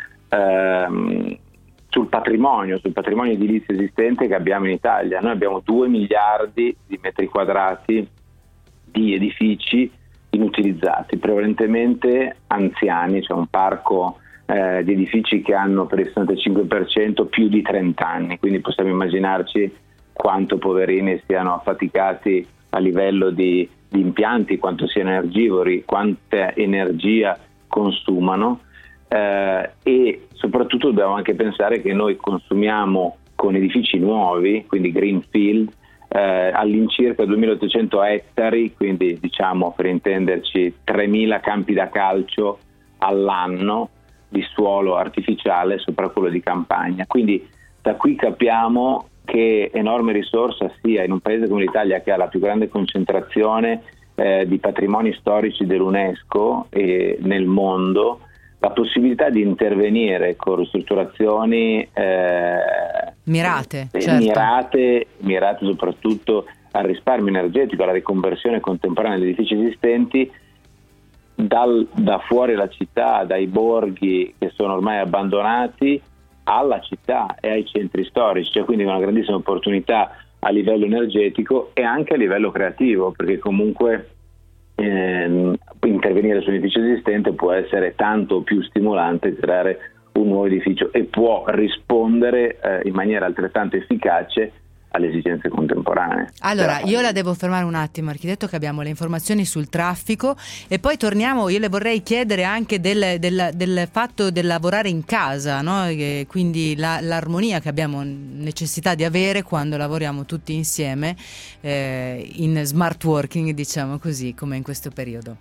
ehm, sul patrimonio, sul patrimonio edilizio esistente che abbiamo in Italia. Noi abbiamo due miliardi di metri quadrati di edifici inutilizzati, prevalentemente anziani, cioè un parco eh, di edifici che hanno per il sessantacinque per cento più di trenta anni, quindi possiamo immaginarci quanto poverini siano affaticati a livello di, di impianti, quanto siano energivori, quanta energia consumano, eh, e soprattutto dobbiamo anche pensare che noi consumiamo con edifici nuovi, quindi greenfield, Eh, all'incirca duemilaottocento ettari, quindi diciamo, per intenderci, tremila campi da calcio all'anno di suolo artificiale sopra quello di campagna. Quindi da qui capiamo che enorme risorsa sia in un paese come l'Italia, che ha la più grande concentrazione eh, di patrimoni storici dell'UNESCO e nel mondo, la possibilità di intervenire con ristrutturazioni eh, mirate, eh, certo. mirate, mirate soprattutto al risparmio energetico, alla riconversione contemporanea degli edifici esistenti, dal, da fuori la città, dai borghi che sono ormai abbandonati, alla città e ai centri storici. Cioè, quindi una grandissima opportunità a livello energetico e anche a livello creativo, perché comunque Eh, intervenire su un edificio esistente può essere tanto più stimolante creare un nuovo edificio, e può rispondere eh, in maniera altrettanto efficace alle esigenze contemporanee. Allora, Però, io la devo fermare un attimo, architetto, che abbiamo le informazioni sul traffico, e poi torniamo. Io le vorrei chiedere anche del, del, del fatto del lavorare in casa, no? E quindi la, l'armonia che abbiamo necessità di avere quando lavoriamo tutti insieme eh, in smart working, diciamo così, come in questo periodo.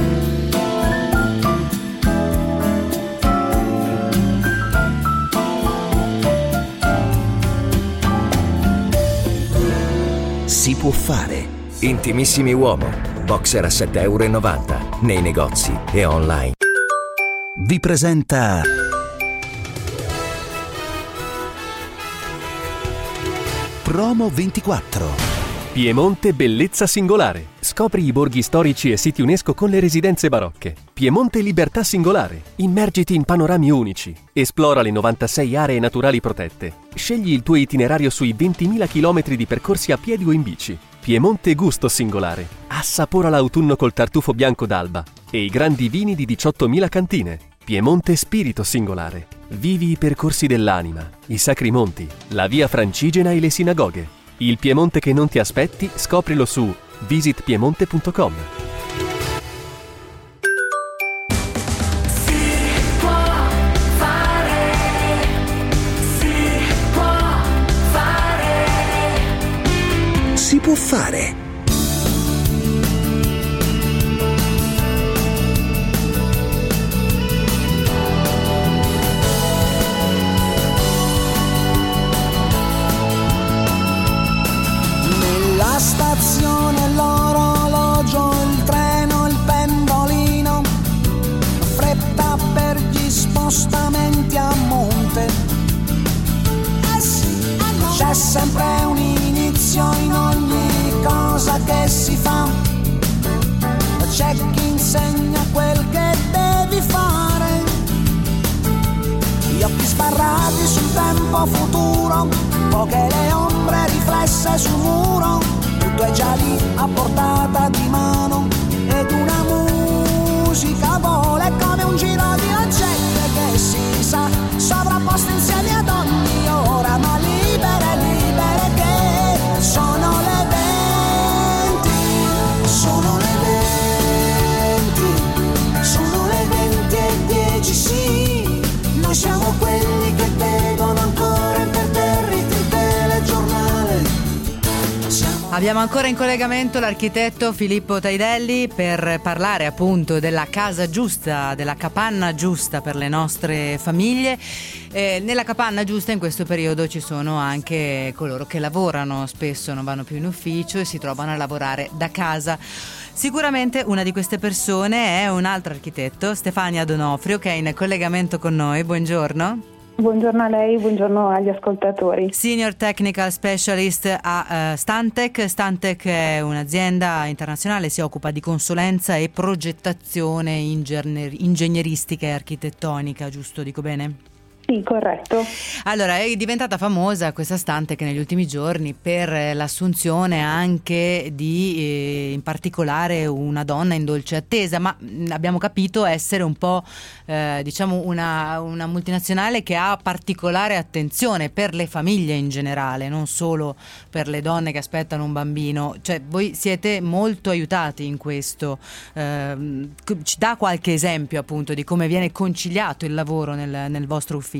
Si può fare. Intimissimi Uomo, boxer a sette virgola novanta euro nei negozi e online. Vi presenta Promo ventiquattro. Piemonte bellezza singolare. Scopri i borghi storici e siti UNESCO con le residenze barocche. Piemonte libertà singolare. Immergiti in panorami unici. Esplora le novantasei aree naturali protette. Scegli il tuo itinerario sui ventimila chilometri di percorsi a piedi o in bici. Piemonte gusto singolare. Assapora l'autunno col tartufo bianco d'Alba e i grandi vini di diciottomila cantine. Piemonte spirito singolare. Vivi i percorsi dell'anima, i sacri monti, la via Francigena e le sinagoghe. Il Piemonte che non ti aspetti, scoprilo su visit piemonte punto com. Si può fare. La stazione, l'orologio, il treno, il pendolino, fretta per gli spostamenti a monte. C'è sempre un inizio in ogni cosa che si fa, c'è chi insegna quel che devi fare. Gli occhi sbarrati sul tempo futuro, poche le ombre riflesse sul muro, tutto è già lì a portata di mano, ed una musica vola come un giro di agende che si sa, sovrapposte insieme ad ogni ora, ma libere, libere che sono le venti, sono le venti, sono le venti e dieci, sì, noi siamo quelli che vedono ancora imperterriti il telegiornale. Abbiamo ancora in collegamento l'architetto Filippo Taidelli per parlare appunto della casa giusta, della capanna giusta per le nostre famiglie. Eh, nella capanna giusta in questo periodo ci sono anche coloro che lavorano, spesso non vanno più in ufficio e si trovano a lavorare da casa. Sicuramente una di queste persone è un altro architetto, Stefania Donofrio, che è in collegamento con noi. Buongiorno. Buongiorno a lei, buongiorno agli ascoltatori. Senior Technical Specialist a uh, Stantec. Stantec è un'azienda internazionale, si occupa di consulenza e progettazione ingegner- ingegneristica e architettonica, giusto? Dico bene? Sì, corretto. Allora, è diventata famosa questa Stantec negli ultimi giorni per l'assunzione anche di, eh, in particolare, una donna in dolce attesa, ma mh, abbiamo capito essere un po', eh, diciamo, una, una multinazionale che ha particolare attenzione per le famiglie in generale, non solo per le donne che aspettano un bambino. Cioè, voi siete molto aiutati in questo. Eh, ci dà qualche esempio, appunto, di come viene conciliato il lavoro nel, nel vostro ufficio?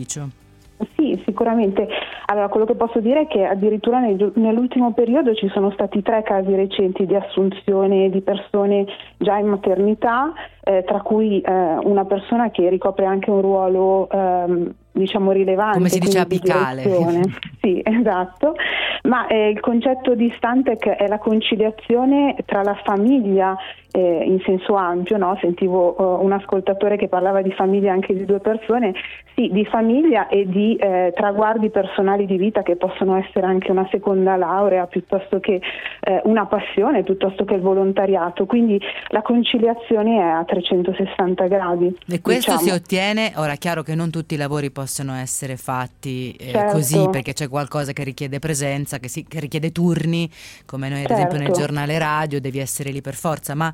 Sì, sicuramente. Allora, quello che posso dire è che addirittura nel, nell'ultimo periodo ci sono stati tre casi recenti di assunzione di persone già in maternità, eh, tra cui eh, una persona che ricopre anche un ruolo ehm, diciamo rilevante, come si dice, apicale. Sì, esatto. Ma eh, il concetto di Stantec è la conciliazione tra la famiglia eh, in senso ampio, no? Sentivo uh, un ascoltatore che parlava di famiglia anche di due persone, sì, di famiglia e di eh, traguardi personali di vita che possono essere anche una seconda laurea piuttosto che eh, una passione, piuttosto che il volontariato, quindi la conciliazione è a trecentosessanta gradi. E questo diciamo. Si ottiene, ora è chiaro che non tutti i lavori possono essere fatti eh, certo. così, perché c'è qualcosa che richiede presenza, che, si, che richiede turni, come noi ad certo. esempio nel giornale radio, devi essere lì per forza, ma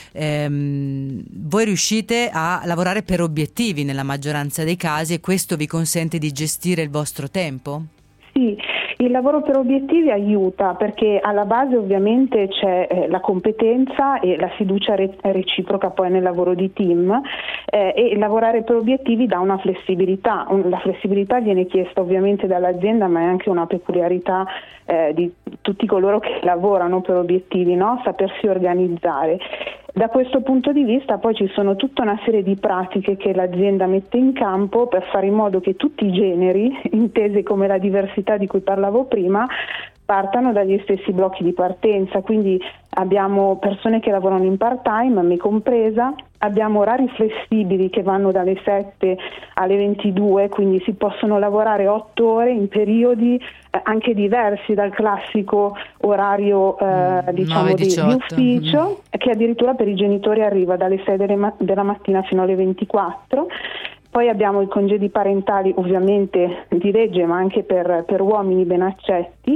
ehm, voi riuscite a lavorare per obiettivi nella maggioranza dei casi e questo vi consente di gestire il vostro tempo? Sì, Il lavoro per obiettivi aiuta perché alla base ovviamente c'è eh, la competenza e la fiducia re- reciproca poi nel lavoro di team eh, e lavorare per obiettivi dà una flessibilità. Un, la flessibilità viene chiesta ovviamente dall'azienda, ma è anche una peculiarità eh, di tutti coloro che lavorano per obiettivi, no? Sapersi organizzare. Da questo punto di vista poi ci sono tutta una serie di pratiche che l'azienda mette in campo per fare in modo che tutti i generi, intesi come la diversità di cui parlavo prima, partano dagli stessi blocchi di partenza. Quindi abbiamo persone che lavorano in part-time, me compresa, abbiamo orari flessibili che vanno dalle sette alle ventidue, quindi si possono lavorare otto ore in periodi eh, anche diversi dal classico orario eh, diciamo di, di ufficio, mm. che addirittura per i genitori arriva dalle sei delle ma- della mattina fino alle ventiquattro. Poi abbiamo i congedi parentali ovviamente di legge, ma anche per, per uomini ben accetti.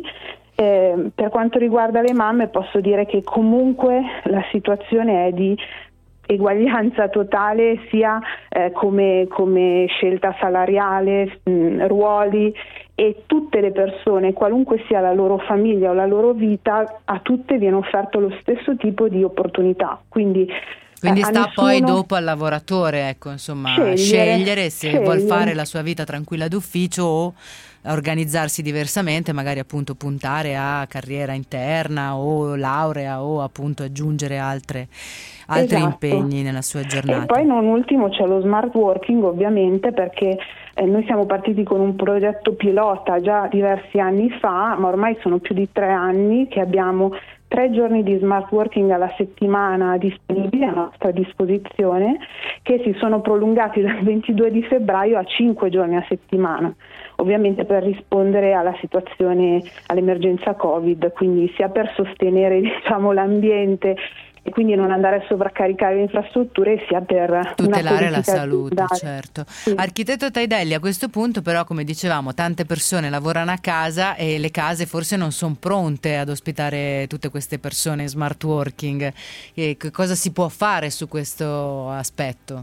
Eh, per quanto riguarda le mamme posso dire che comunque la situazione è di eguaglianza totale sia eh, come, come scelta salariale, mh, ruoli, e tutte le persone, qualunque sia la loro famiglia o la loro vita, a tutte viene offerto lo stesso tipo di opportunità. Quindi Quindi eh, sta nessuno... poi dopo al lavoratore, ecco, insomma, scegliere, scegliere se scegliere. vuol fare la sua vita tranquilla d'ufficio o organizzarsi diversamente, magari appunto puntare a carriera interna o laurea o appunto aggiungere altre, altri Esatto. impegni nella sua giornata. E poi non ultimo c'è lo smart working ovviamente, perché eh, noi siamo partiti con un progetto pilota già diversi anni fa, ma ormai sono più di tre anni che abbiamo tre giorni di smart working alla settimana disponibili a nostra disposizione, che si sono prolungati dal ventidue di febbraio a cinque giorni a settimana, ovviamente per rispondere alla situazione, all'emergenza Covid, quindi sia per sostenere diciamo l'ambiente e quindi non andare a sovraccaricare le infrastrutture, sia per tutelare la salute, aziendale. certo. Sì. Architetto Taidelli, a questo punto però, come dicevamo, tante persone lavorano a casa e le case forse non sono pronte ad ospitare tutte queste persone smart working. E che cosa si può fare su questo aspetto?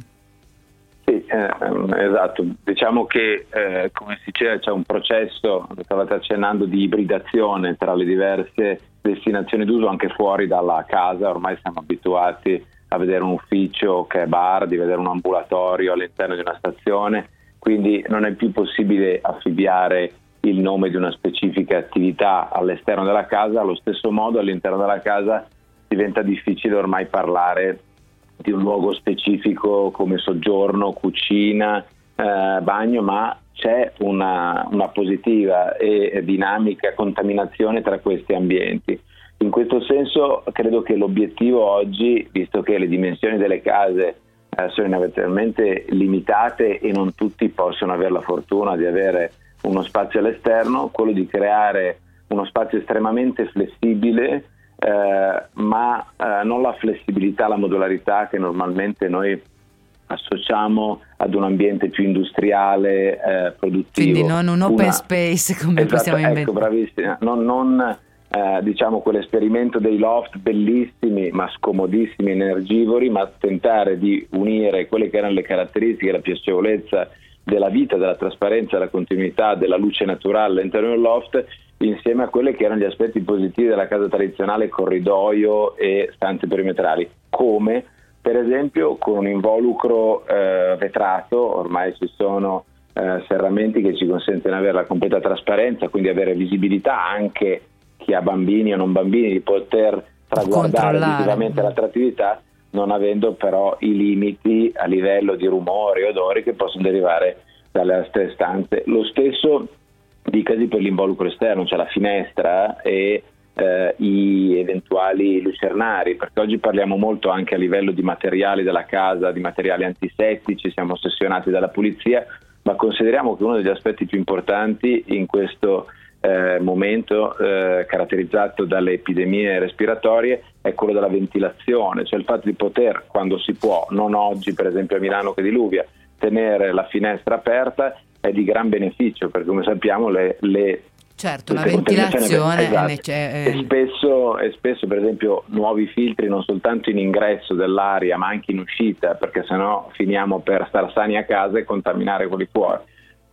Sì, eh, esatto, diciamo che eh, come si diceva c'è un processo, stavate accennando, di ibridazione tra le diverse destinazioni d'uso anche fuori dalla casa. Ormai siamo abituati a vedere un ufficio che è bar, di vedere un ambulatorio all'interno di una stazione, quindi non è più possibile affibbiare il nome di una specifica attività all'esterno della casa. Allo stesso modo all'interno della casa diventa difficile ormai parlare di un luogo specifico come soggiorno, cucina, eh, bagno, ma c'è una, una positiva e dinamica contaminazione tra questi ambienti. In questo senso credo che l'obiettivo oggi, visto che le dimensioni delle case eh, sono inevitabilmente limitate e non tutti possono avere la fortuna di avere uno spazio all'esterno, quello di creare uno spazio estremamente flessibile, eh, ma eh, non la flessibilità, la modularità che normalmente noi associamo ad un ambiente più industriale, eh, produttivo. Quindi non un open Una... space come esatto, possiamo inventare. Ecco, bravissima. Non, non eh, diciamo quell'esperimento dei loft bellissimi ma scomodissimi, energivori, ma tentare di unire quelle che erano le caratteristiche, la piacevolezza della vita, della trasparenza, della continuità, della luce naturale all'interno del loft, insieme a quelli che erano gli aspetti positivi della casa tradizionale, corridoio e stanze perimetrali, come per esempio con un involucro eh, vetrato. Ormai ci sono eh, serramenti che ci consentono di avere la completa trasparenza, quindi avere visibilità anche chi ha bambini o non bambini, di poter traguardare visivamente l'attrattività, non avendo però i limiti a livello di rumori e odori che possono derivare dalle altre stanze. Lo stesso dicasi per l'involucro esterno, cioè la finestra e eh, i eventuali lucernari, perché oggi parliamo molto anche a livello di materiali della casa, di materiali antisettici, siamo ossessionati dalla pulizia, ma consideriamo che uno degli aspetti più importanti in questo eh, momento eh, caratterizzato dalle epidemie respiratorie è quello della ventilazione, cioè il fatto di poter, quando si può, non oggi per esempio a Milano che diluvia, tenere la finestra aperta è di gran beneficio, perché come sappiamo le, le certo la ventilazione esatto, è nece- e spesso, e spesso per esempio nuovi filtri non soltanto in ingresso dell'aria ma anche in uscita, perché sennò finiamo per star sani a casa e contaminare quelli fuori.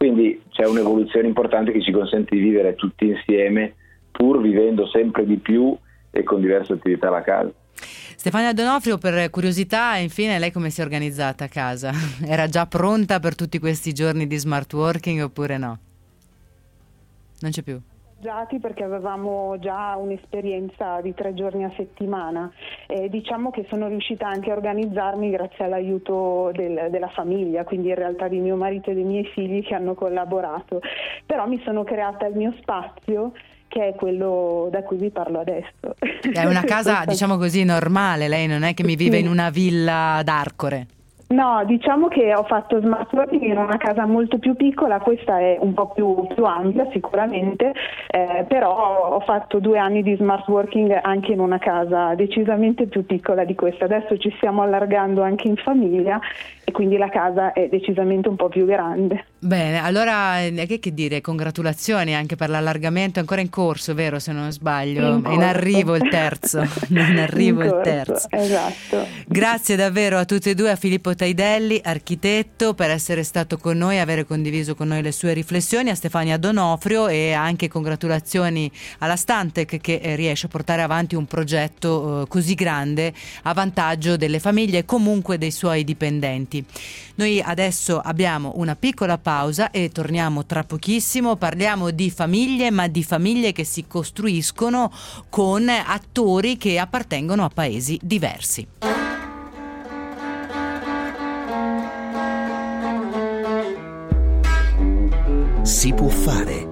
Quindi c'è un'evoluzione importante che ci consente di vivere tutti insieme, pur vivendo sempre di più e con diverse attività alla casa. Stefania D'Onofrio, per curiosità, infine, lei come si è organizzata a casa? Era già pronta per tutti questi giorni di smart working oppure no? Non c'è più? Perché avevamo già un'esperienza di tre giorni a settimana e diciamo che sono riuscita anche a organizzarmi grazie all'aiuto del, della famiglia, quindi in realtà di mio marito e dei miei figli che hanno collaborato, però mi sono creata il mio spazio, che è quello da cui vi parlo adesso. È una casa, diciamo così, normale, lei non è che mi vive Sì. in una villa d'Arcore. No, diciamo che ho fatto smart working in una casa molto più piccola, questa è un po' più, più ampia sicuramente, eh, però ho fatto due anni di smart working anche in una casa decisamente più piccola di questa. Adesso ci stiamo allargando anche in famiglia e quindi la casa è decisamente un po' più grande. Bene, allora eh, che, che dire, congratulazioni anche per l'allargamento, è ancora in corso, vero, se non sbaglio? In È in arrivo il terzo, in arrivo In il corso, terzo. Esatto. Grazie davvero a tutti e due, a Filippo Taidelli, architetto, per essere stato con noi, avere condiviso con noi le sue riflessioni, a Stefania D'Onofrio, e anche congratulazioni alla Stantec che eh, riesce a portare avanti un progetto eh, così grande a vantaggio delle famiglie e comunque dei suoi dipendenti. Noi adesso abbiamo una piccola pausa e torniamo tra pochissimo. Parliamo di famiglie, ma di famiglie che si costruiscono con attori che appartengono a paesi diversi. Si può fare.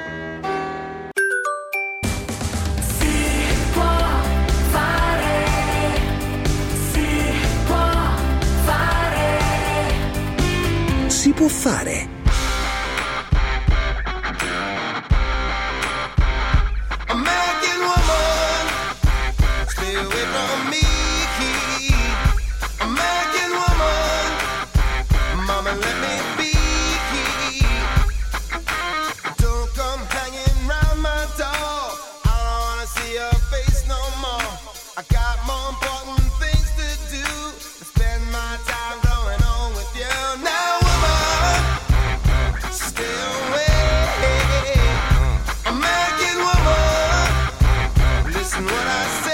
Si può fare. American woman, stay away from me. American woman, mama, let me be. Don't come hanging round my door. I don't wanna see your face no more. I got more important things to do. Spend my time going on with you now. Stay away, American woman. Listen what I say.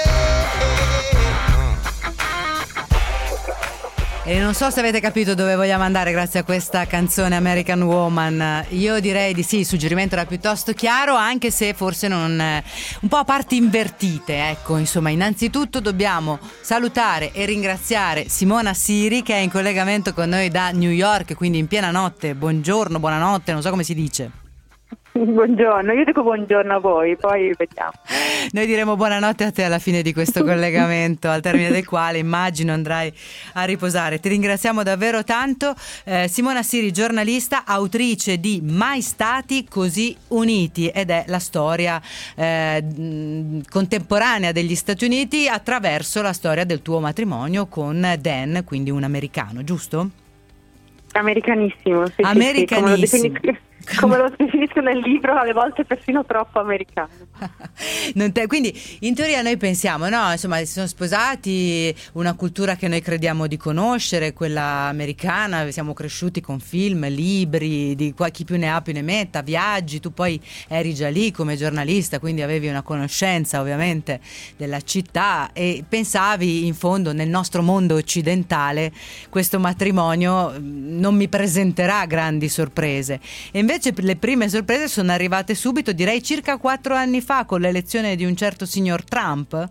E non so se avete capito dove vogliamo andare grazie a questa canzone American Woman. Io direi di sì, il suggerimento era piuttosto chiaro, anche se forse non un po' a parti invertite, ecco. Insomma, innanzitutto dobbiamo salutare e ringraziare Simona Siri, che è in collegamento con noi da New York, quindi in piena notte. Buongiorno, buonanotte, non so come si dice. Buongiorno, io dico buongiorno a voi, poi vediamo. Noi diremo buonanotte a te alla fine di questo collegamento, al termine del quale immagino andrai a riposare. Ti ringraziamo davvero tanto. Eh, Simona Siri, giornalista, autrice di Mai stati così uniti, ed è la storia eh, contemporanea degli Stati Uniti attraverso la storia del tuo matrimonio con Dan, quindi un americano, giusto? Americanissimo, sì, Americanissimo. Sì, sì, come lo definisco, come lo definisco nel libro, alle volte persino troppo americano. Non te, quindi in teoria noi pensiamo, no, insomma, si sono sposati, una cultura che noi crediamo di conoscere, quella americana, siamo cresciuti con film, libri, di qua, chi più ne ha più ne metta, viaggi, tu poi eri già lì come giornalista, quindi avevi una conoscenza ovviamente della città e pensavi in fondo nel nostro mondo occidentale questo matrimonio non mi presenterà grandi sorprese, e invece le prime sorprese sono arrivate subito, direi circa quattro anni fa, con l'elezione di un certo signor Trump.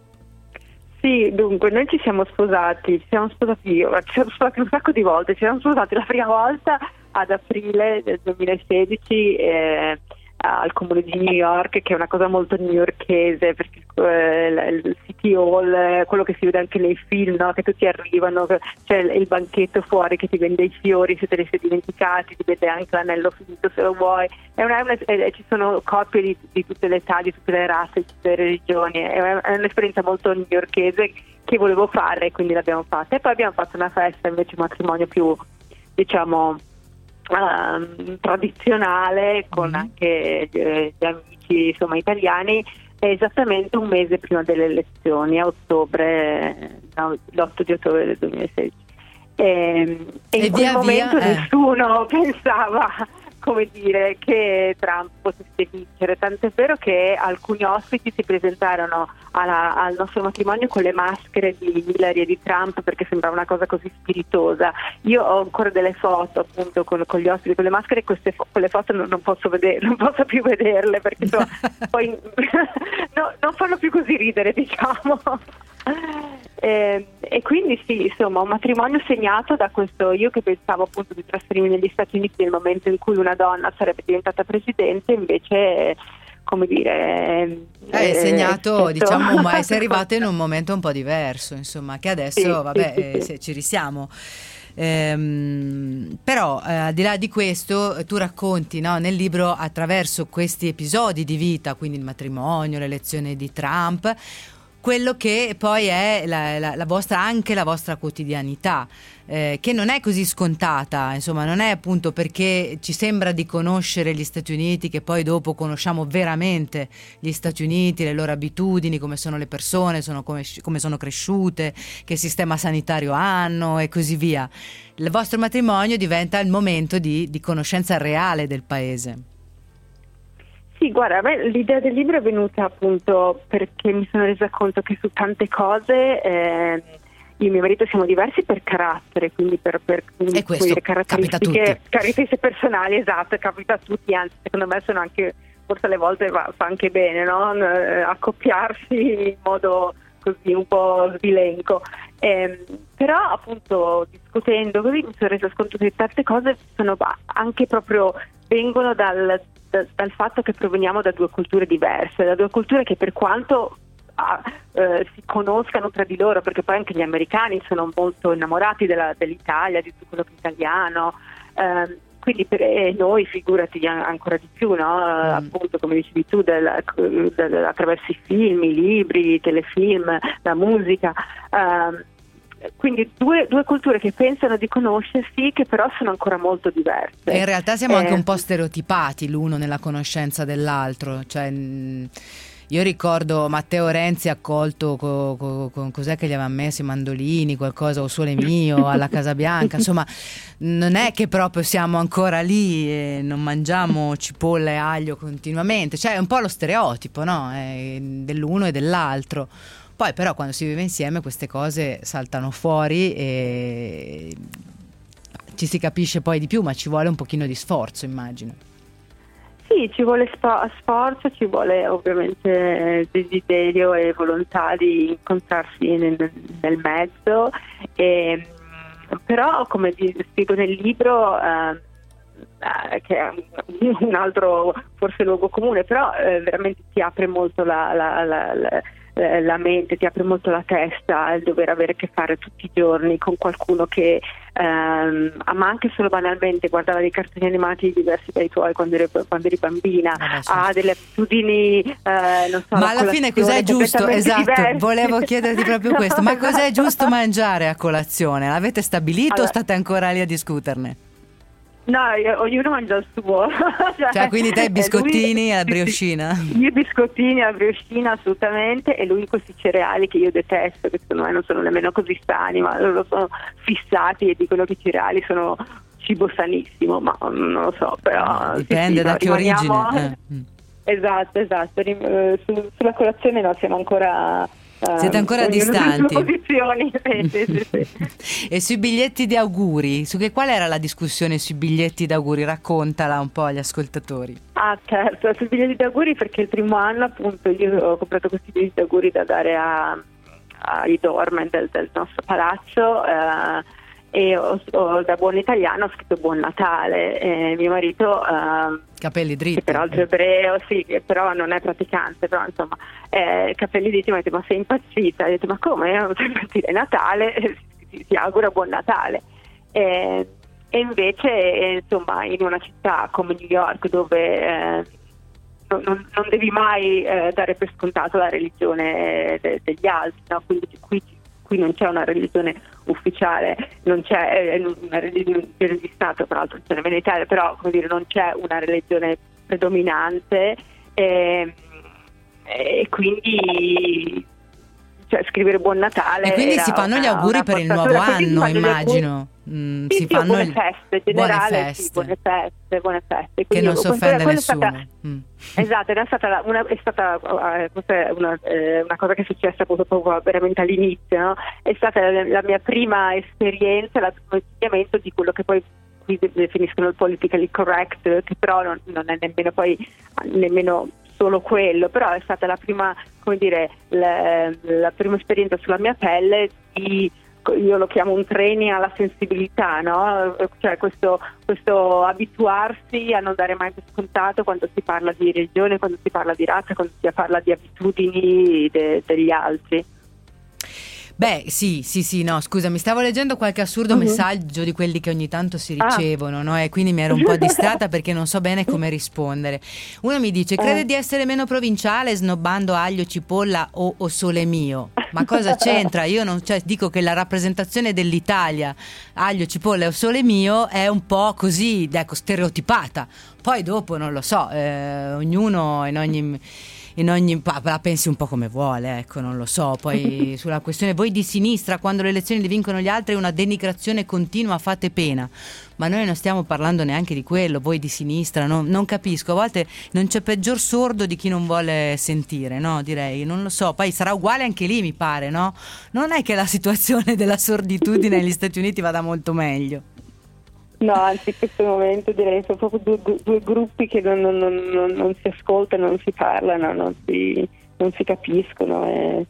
Sì, dunque noi ci siamo sposati, ci siamo sposati io, ci siamo sposati un sacco di volte, ci siamo sposati la prima volta ad aprile del duemilasedici eh, al comune di New York, che è una cosa molto newyorkese, perché eh, il City Hall, quello che si vede anche nei film, no? Che tutti arrivano, c'è il banchetto fuori che ti vende i fiori se te li sei dimenticati, ti vede anche l'anello finito se lo vuoi, è una, è una, è, ci sono coppie di, di tutte le età, di tutte le razze, di tutte le religioni, è, una, è un'esperienza molto newyorkese che volevo fare e quindi l'abbiamo fatta, e poi abbiamo fatto una festa invece, un matrimonio più, diciamo, Uh, tradizionale con mm. anche eh, gli amici insomma italiani, esattamente un mese prima delle elezioni, a ottobre, no, l'otto di ottobre del duemilasedici, e, e, e in quel momento via, eh. nessuno pensava come dire, che Trump potesse vincere, tant'è vero che alcuni ospiti si presentarono alla, al nostro matrimonio con le maschere di Hillary e di Trump perché sembrava una cosa così spiritosa. Io ho ancora delle foto appunto con, con gli ospiti con le maschere e queste fo- quelle foto non, non posso vedere, non posso più vederle perché insomma, poi no, non fanno più così ridere, diciamo. Eh, e quindi sì, insomma, un matrimonio segnato da questo. Io che pensavo appunto di trasferirmi negli Stati Uniti nel momento in cui una donna sarebbe diventata presidente, invece, come dire, è eh, segnato, eh, diciamo, ma sei arrivato in un momento un po' diverso, insomma, che adesso sì, vabbè, sì, sì, eh, sì. se ci risiamo. Ehm, però eh, al di là di questo tu racconti, no, nel libro, attraverso questi episodi di vita, quindi il matrimonio, l'elezione di Trump, quello che poi è la, la, la vostra, anche la vostra quotidianità, eh, che non è così scontata, insomma, non è appunto perché ci sembra di conoscere gli Stati Uniti che poi dopo conosciamo veramente gli Stati Uniti, le loro abitudini, come sono le persone, sono come, come sono cresciute, che sistema sanitario hanno e così via. Il vostro matrimonio diventa il momento di, di conoscenza reale del paese. Sì, guarda, a me l'idea del libro è venuta appunto perché mi sono resa conto che su tante cose eh, io e mio marito siamo diversi per carattere, quindi per, per e questo dire, capita caratteristiche, a tutti. caratteristiche personali, esatto, capita a tutti, anzi secondo me sono anche, forse alle volte va, fa anche bene, no? Accoppiarsi in modo così un po' sbilenco. Eh, però appunto discutendo così mi sono resa conto che tante cose sono anche proprio vengono dal dal fatto che proveniamo da due culture diverse, da due culture che per quanto ah, eh, si conoscano tra di loro, perché poi anche gli americani sono molto innamorati della, dell'Italia, di tutto quello che è italiano, eh, quindi per eh, noi figurati ancora di più, no? Mm. Appunto come dicevi tu, del, del, attraverso i film, i libri, i telefilm, la musica. Eh, Quindi due, due culture che pensano di conoscersi, che però sono ancora molto diverse. E in realtà siamo eh, anche un po' stereotipati l'uno nella conoscenza dell'altro. Cioè, io ricordo Matteo Renzi accolto con co, co, cos'è che gli aveva messo, i mandolini, qualcosa, o Sole Mio alla Casa Bianca. Insomma, non è che proprio siamo ancora lì e non mangiamo cipolla e aglio continuamente. Cioè è un po' lo stereotipo, no? È dell'uno e dell'altro. Poi però quando si vive insieme queste cose saltano fuori e ci si capisce poi di più, ma ci vuole un pochino di sforzo, immagino. Sì, ci vuole spo- sforzo, ci vuole ovviamente desiderio e volontà di incontrarsi nel, nel mezzo, e, però come spiego nel libro, eh, che è un altro forse luogo comune, però eh, veramente ti apre molto la, la, la, la la mente, ti apre molto la testa il dover avere a che fare tutti i giorni con qualcuno che ehm, ma anche solo banalmente guardava dei cartoni animati diversi dai tuoi quando eri, quando eri bambina, Vabbè, ha delle abitudini eh, non so, ma alla fine cos'è giusto? Esatto, diverse. Volevo chiederti proprio no, questo, ma cos'è esatto. giusto mangiare a colazione? L'avete stabilito allora, o state ancora lì a discuterne? No, io, ognuno mangia il suo. cioè, cioè quindi te biscottini e la brioscina? Io biscottini e la brioscina assolutamente, e lui questi cereali che io detesto, che secondo me non sono nemmeno così sani, ma loro sono fissati e dicono che i cereali sono cibo sanissimo, ma non lo so, però dipende sì, sì, da no, che rimaniamo... origine. Eh. Esatto, esatto. Su, sulla colazione no, siamo ancora Siete ancora distanti. Posizioni. Sì, sì, sì. E sui biglietti di auguri, su che qual era la discussione sui biglietti di auguri? Raccontala un po' agli ascoltatori. Ah certo, sui biglietti di auguri, perché il primo anno appunto io ho comprato questi biglietti di auguri da dare a, ai doorman del, del nostro palazzo, eh, e ho, ho, da buon italiano ho scritto Buon Natale, e mio marito eh, capelli dritti, che peraltro è ebreo, sì, che però non è praticante, però insomma eh, capelli dritti, mi ha detto ma sei impazzita? Ho detto ma come? Non posso impazzire, è Natale, si, si augura Buon Natale. E, e invece eh, insomma in una città come New York, dove eh, non, non devi mai eh, dare per scontato la religione de, degli altri, no? Quindi qui, qui non c'è una religione ufficiale, non c'è eh, una religione di Stato, tra l'altro c'è nemmeno in Italia, però come dire non c'è una religione predominante, e, e quindi cioè, scrivere Buon Natale e quindi si fanno una, gli auguri per il nuovo anno, immagino. Mm, sì, si sì, fanno buone il... feste, generale, buone feste. Sì, buone feste, buone feste. Che non si offende quella nessuno. È stata, mm. Esatto, era stata la- una, è stata eh, questa è una, eh, una cosa che è successa proprio, proprio veramente all'inizio, no? È stata la, la mia prima esperienza, il primo insegnamento di quello che poi qui definiscono il politically correct, che però non, non è nemmeno poi nemmeno solo quello, però è stata la prima, come dire, la, la prima esperienza sulla mia pelle di, io lo chiamo un training alla sensibilità, no? Cioè questo, questo abituarsi a non dare mai per scontato quando si parla di religione, quando si parla di razza, quando si parla di abitudini de, degli altri. Beh, sì, sì, sì, no, scusa, mi stavo leggendo qualche assurdo uh-huh. messaggio di quelli che ogni tanto si ricevono, ah. no? E quindi mi ero un po' distratta perché non so bene come rispondere. Uno mi dice, crede uh. di essere meno provinciale snobbando aglio, cipolla o, o sole mio? Ma cosa c'entra? Io non, cioè, dico che la rappresentazione dell'Italia, aglio, cipolla o sole mio, è un po' così, ecco, stereotipata. Poi dopo, non lo so, eh, ognuno in ogni... in ogni la pensi un po' come vuole, ecco, non lo so. Poi sulla questione voi di sinistra, quando le elezioni le vincono gli altri è una denigrazione continua, fate pena. Ma noi non stiamo parlando neanche di quello, voi di sinistra, no, non capisco, a volte non c'è peggior sordo di chi non vuole sentire, no, direi, non lo so, poi sarà uguale anche lì, mi pare, no? Non è che la situazione della sorditudine negli Stati Uniti vada molto meglio. No, anzi in questo momento direi sono proprio due, due gruppi che non, non, non, non si ascoltano, non si parlano, non si, non si capiscono. È,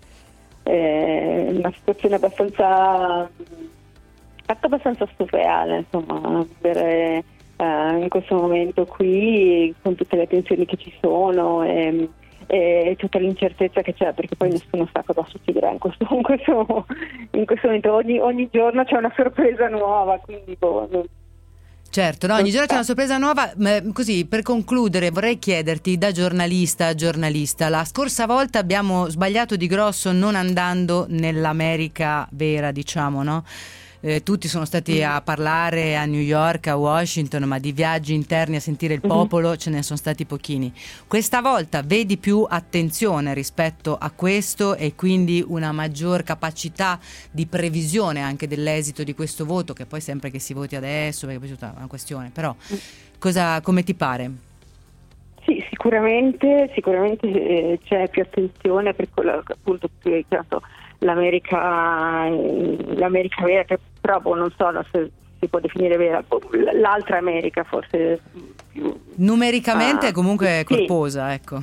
è una situazione abbastanza, abbastanza surreale, insomma, vivere uh, in questo momento qui con tutte le tensioni che ci sono e, e tutta l'incertezza che c'è, perché poi nessuno sa cosa succederà in questo, in questo, in questo momento. Ogni, ogni giorno c'è una sorpresa nuova, quindi boh, non, Certo, no, ogni giorno c'è una sorpresa nuova. Così, per concludere, vorrei chiederti da giornalista a giornalista, la scorsa volta abbiamo sbagliato di grosso non andando nell'America vera, diciamo, no? Eh, tutti sono stati a parlare a New York, a Washington, ma di viaggi interni a sentire il popolo mm-hmm. ce ne sono stati pochini. Questa volta vedi più attenzione rispetto a questo e quindi una maggior capacità di previsione anche dell'esito di questo voto, che poi sempre che si voti adesso, perché poi è tutta una questione, però cosa, come ti pare? Sì, sicuramente, sicuramente eh, c'è più attenzione per quello che appunto più hai chiamato l'America, l'America vera, che però boh, non so se si può definire vera, l'altra America forse più, numericamente ah, comunque sì. corposa, ecco.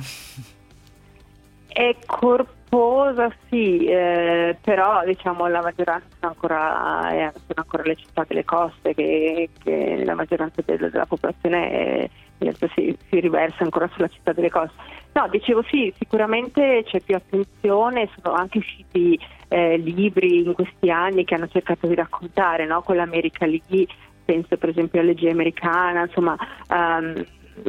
È corposa, sì, eh, però diciamo la maggioranza sono ancora, eh, sono ancora le città delle coste, che, che la maggioranza del, della popolazione è, si, si riversa ancora sulla città delle coste. No, dicevo sì, sicuramente c'è più attenzione, sono anche usciti eh, libri in questi anni che hanno cercato di raccontare, no, quell'America lì, penso per esempio a Legge Americana, insomma um,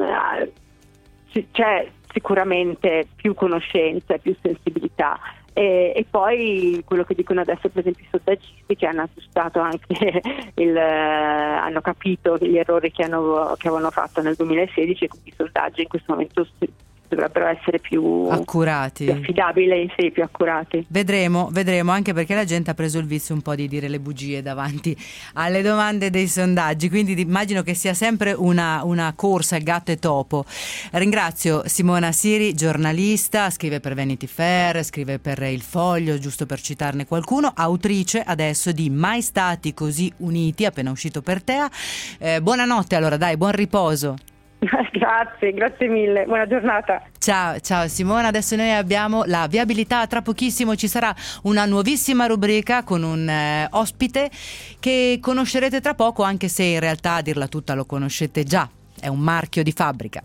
c'è sicuramente più conoscenza, più sensibilità. E, e poi quello che dicono adesso per esempio i sondaggisti, che hanno aggiustato anche il, hanno capito gli errori che, hanno, che avevano fatto nel duemilasedici, e quindi i sondaggi in questo momento dovrebbero essere più accurati, più affidabili, sì, più accurati. Vedremo, vedremo, anche perché la gente ha preso il vizio un po' di dire le bugie davanti alle domande dei sondaggi, quindi immagino che sia sempre una, una corsa gatto e topo. Ringrazio Simona Siri, giornalista, scrive per Vanity Fair, scrive per Il Foglio, giusto per citarne qualcuno, autrice adesso di Mai stati così uniti, appena uscito per Tea. Eh, buonanotte allora, dai, buon riposo. Grazie, grazie mille, buona giornata. Ciao, ciao Simona, adesso noi abbiamo la viabilità, tra pochissimo ci sarà una nuovissima rubrica con un eh, ospite che conoscerete tra poco, anche se in realtà a dirla tutta lo conoscete già, è un marchio di fabbrica.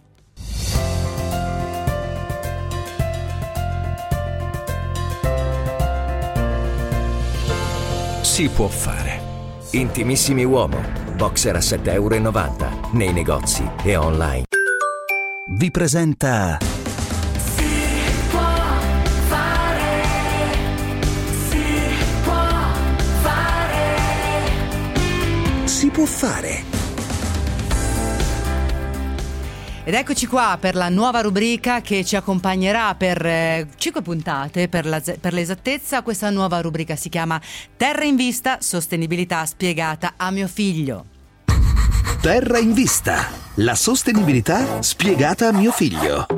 Si può fare. Intimissimi uomo. Boxer a sette virgola novanta euro nei negozi e online. Vi presenta Si può fare, si può fare. Si può fare. Ed eccoci qua per la nuova rubrica che ci accompagnerà per eh, cinque puntate, per, la, per l'esattezza. Questa nuova rubrica si chiama Terra in Vista, sostenibilità spiegata a mio figlio. Terra in Vista, la sostenibilità spiegata a mio figlio.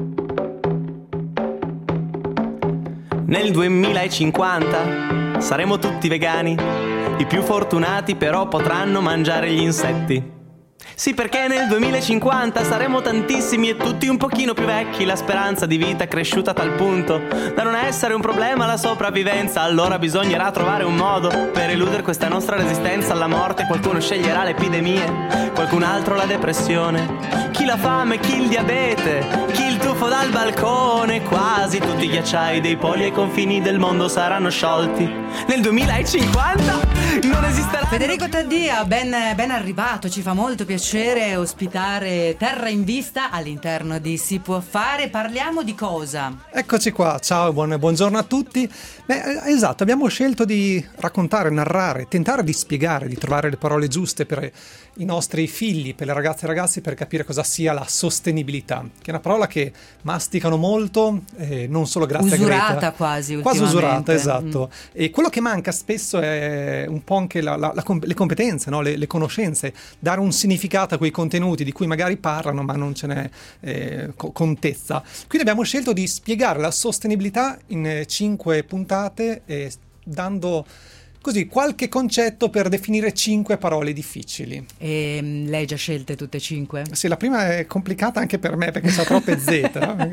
Nel duemilacinquanta saremo tutti vegani, i più fortunati però potranno mangiare gli insetti. Sì, perché nel duemilacinquanta saremo tantissimi e tutti un pochino più vecchi. La speranza di vita è cresciuta a tal punto da non essere un problema la sopravvivenza. Allora bisognerà trovare un modo per eludere questa nostra resistenza alla morte. Qualcuno sceglierà le epidemie, qualcun altro la depressione, chi la fame, chi il diabete, chi il tuffo dal balcone. Quasi tutti i ghiacciai dei poli ai confini del mondo saranno sciolti. Nel duemilacinquanta non esisterà. Federico Taddia, ben, ben arrivato, ci fa molto piacere ospitare Terra in Vista all'interno di Si Può Fare. Parliamo di cosa? Eccoci qua, ciao, buon, buongiorno a tutti. Beh, esatto, abbiamo scelto di raccontare, narrare, tentare di spiegare, di trovare le parole giuste per i nostri figli, per le ragazze e ragazzi, per capire cosa sia la sostenibilità, che è una parola che masticano molto, eh, non solo grazie usurata a Greta. quasi Quasi usurata, esatto. Mm. E quello che manca spesso è un po' anche la, la, la, le competenze, no? le, le conoscenze, dare un significato a quei contenuti di cui magari parlano ma non ce n'è eh, co- contezza. Quindi abbiamo scelto di spiegare la sostenibilità in eh, cinque puntate, eh, dando così qualche concetto per definire cinque parole difficili. E um, lei già scelte tutte e cinque? Sì, la prima è complicata anche per me perché c'ha troppe Z. No?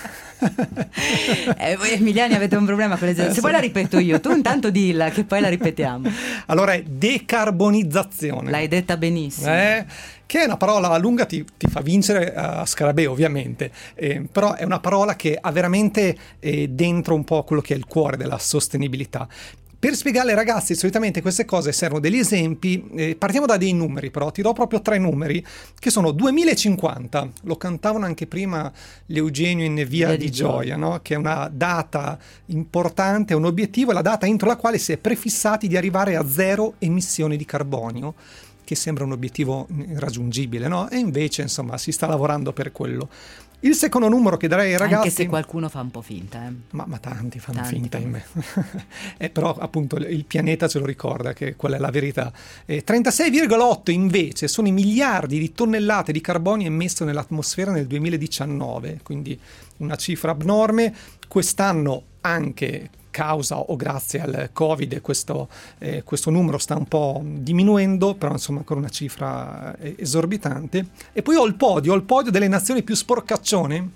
eh, voi emiliani avete un problema con le Z. Se eh, poi sì. la ripeto io, tu intanto dilla che poi la ripetiamo. Allora è decarbonizzazione. L'hai detta benissimo. Eh? Che è una parola lunga, ti, ti fa vincere a scarabeo ovviamente, eh, però è una parola che ha veramente eh, dentro un po' quello che è il cuore della sostenibilità. Per spiegare ai ragazzi solitamente queste cose servono degli esempi, eh, partiamo da dei numeri però, ti do proprio tre numeri che sono duemilacinquanta, lo cantavano anche prima l'Eugenio in Via, Via di, di Gioia, Gioia. No? Che è una data importante, un obiettivo, è la data entro la quale si è prefissati di arrivare a zero emissioni di carbonio, che sembra un obiettivo irraggiungibile, no? E invece insomma si sta lavorando per quello. Il secondo numero che darei ai ragazzi... Anche se qualcuno fa un po' finta. Eh. Ma, ma tanti fanno tanti finta in me. eh, però appunto il pianeta ce lo ricorda che quella è la verità. Eh, trentasei virgola otto invece sono i miliardi di tonnellate di carbonio emesso nell'atmosfera nel duemiladiciannove, quindi una cifra abnorme. Quest'anno anche causa o grazie al Covid questo, eh, questo numero sta un po' diminuendo, però insomma ancora una cifra esorbitante. E poi ho il podio, ho il podio delle nazioni più sporcaccione.